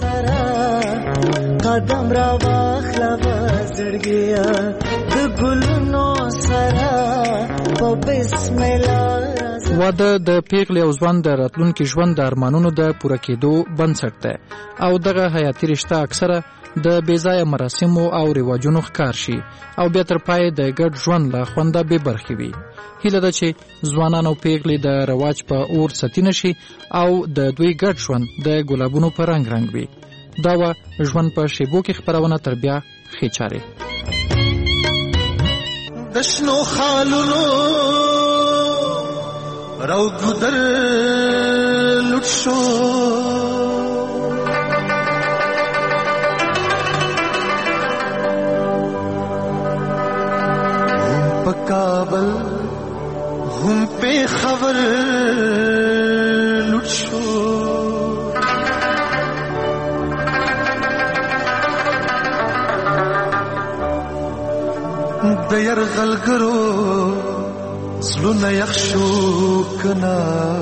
Speaker 26: قدم را واخلا وزړګیا د ګلونو سره په بسم الله
Speaker 1: واده د پیغلې او ځوان د راتلونکي ژوند د ارمانونو د پوره کېدو بنسټ دی او دغه حیاتي رشته اکثره د بېځایه مراسمو او رواجونو ښکار شي او بیا تر پای د ګډ ژوند له خونده بې برخې وي. هیله ده چې ځوانان او پیغلې د رواج په اور ستی نشي او د دوی ګډ ژوند د ګلابونو په رنګ رنګ وي. دا وه ژوند په شیبو کې خپرونه، تر بیا ښې چارې.
Speaker 26: د شنو خالونو راو ګودر لوټ شو، هم په کابل هم په خبر لوټ شو، د یرغلګرو زړونه یخ شو کنا،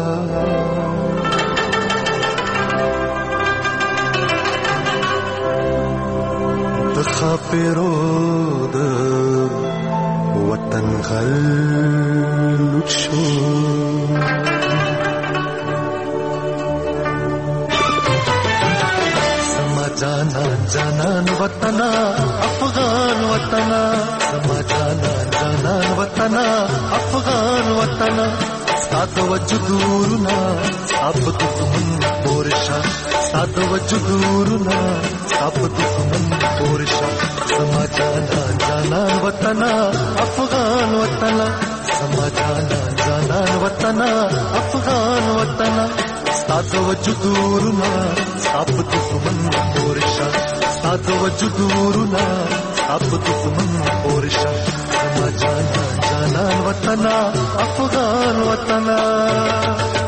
Speaker 26: د خاپیرو د وطن غل لوټ شو، سما جانان جانان وطنا افغان وطنا، سما جانان جانان وطنا افغان وطنا، ستا د وجودورنا ستا په دښمن پورشا، ستا د وجودورنا ستا په دښمن پورشا، سما جانان جانان وطنا افغان وطنا، سما جانان جانان وطنا افغان وطنا، ستا د وجودورنا ستا په دښمن پورشا، ستا د وجودورنا ستا په دښمن پورشا، سما جانان جانان وطنا افغان وطنا.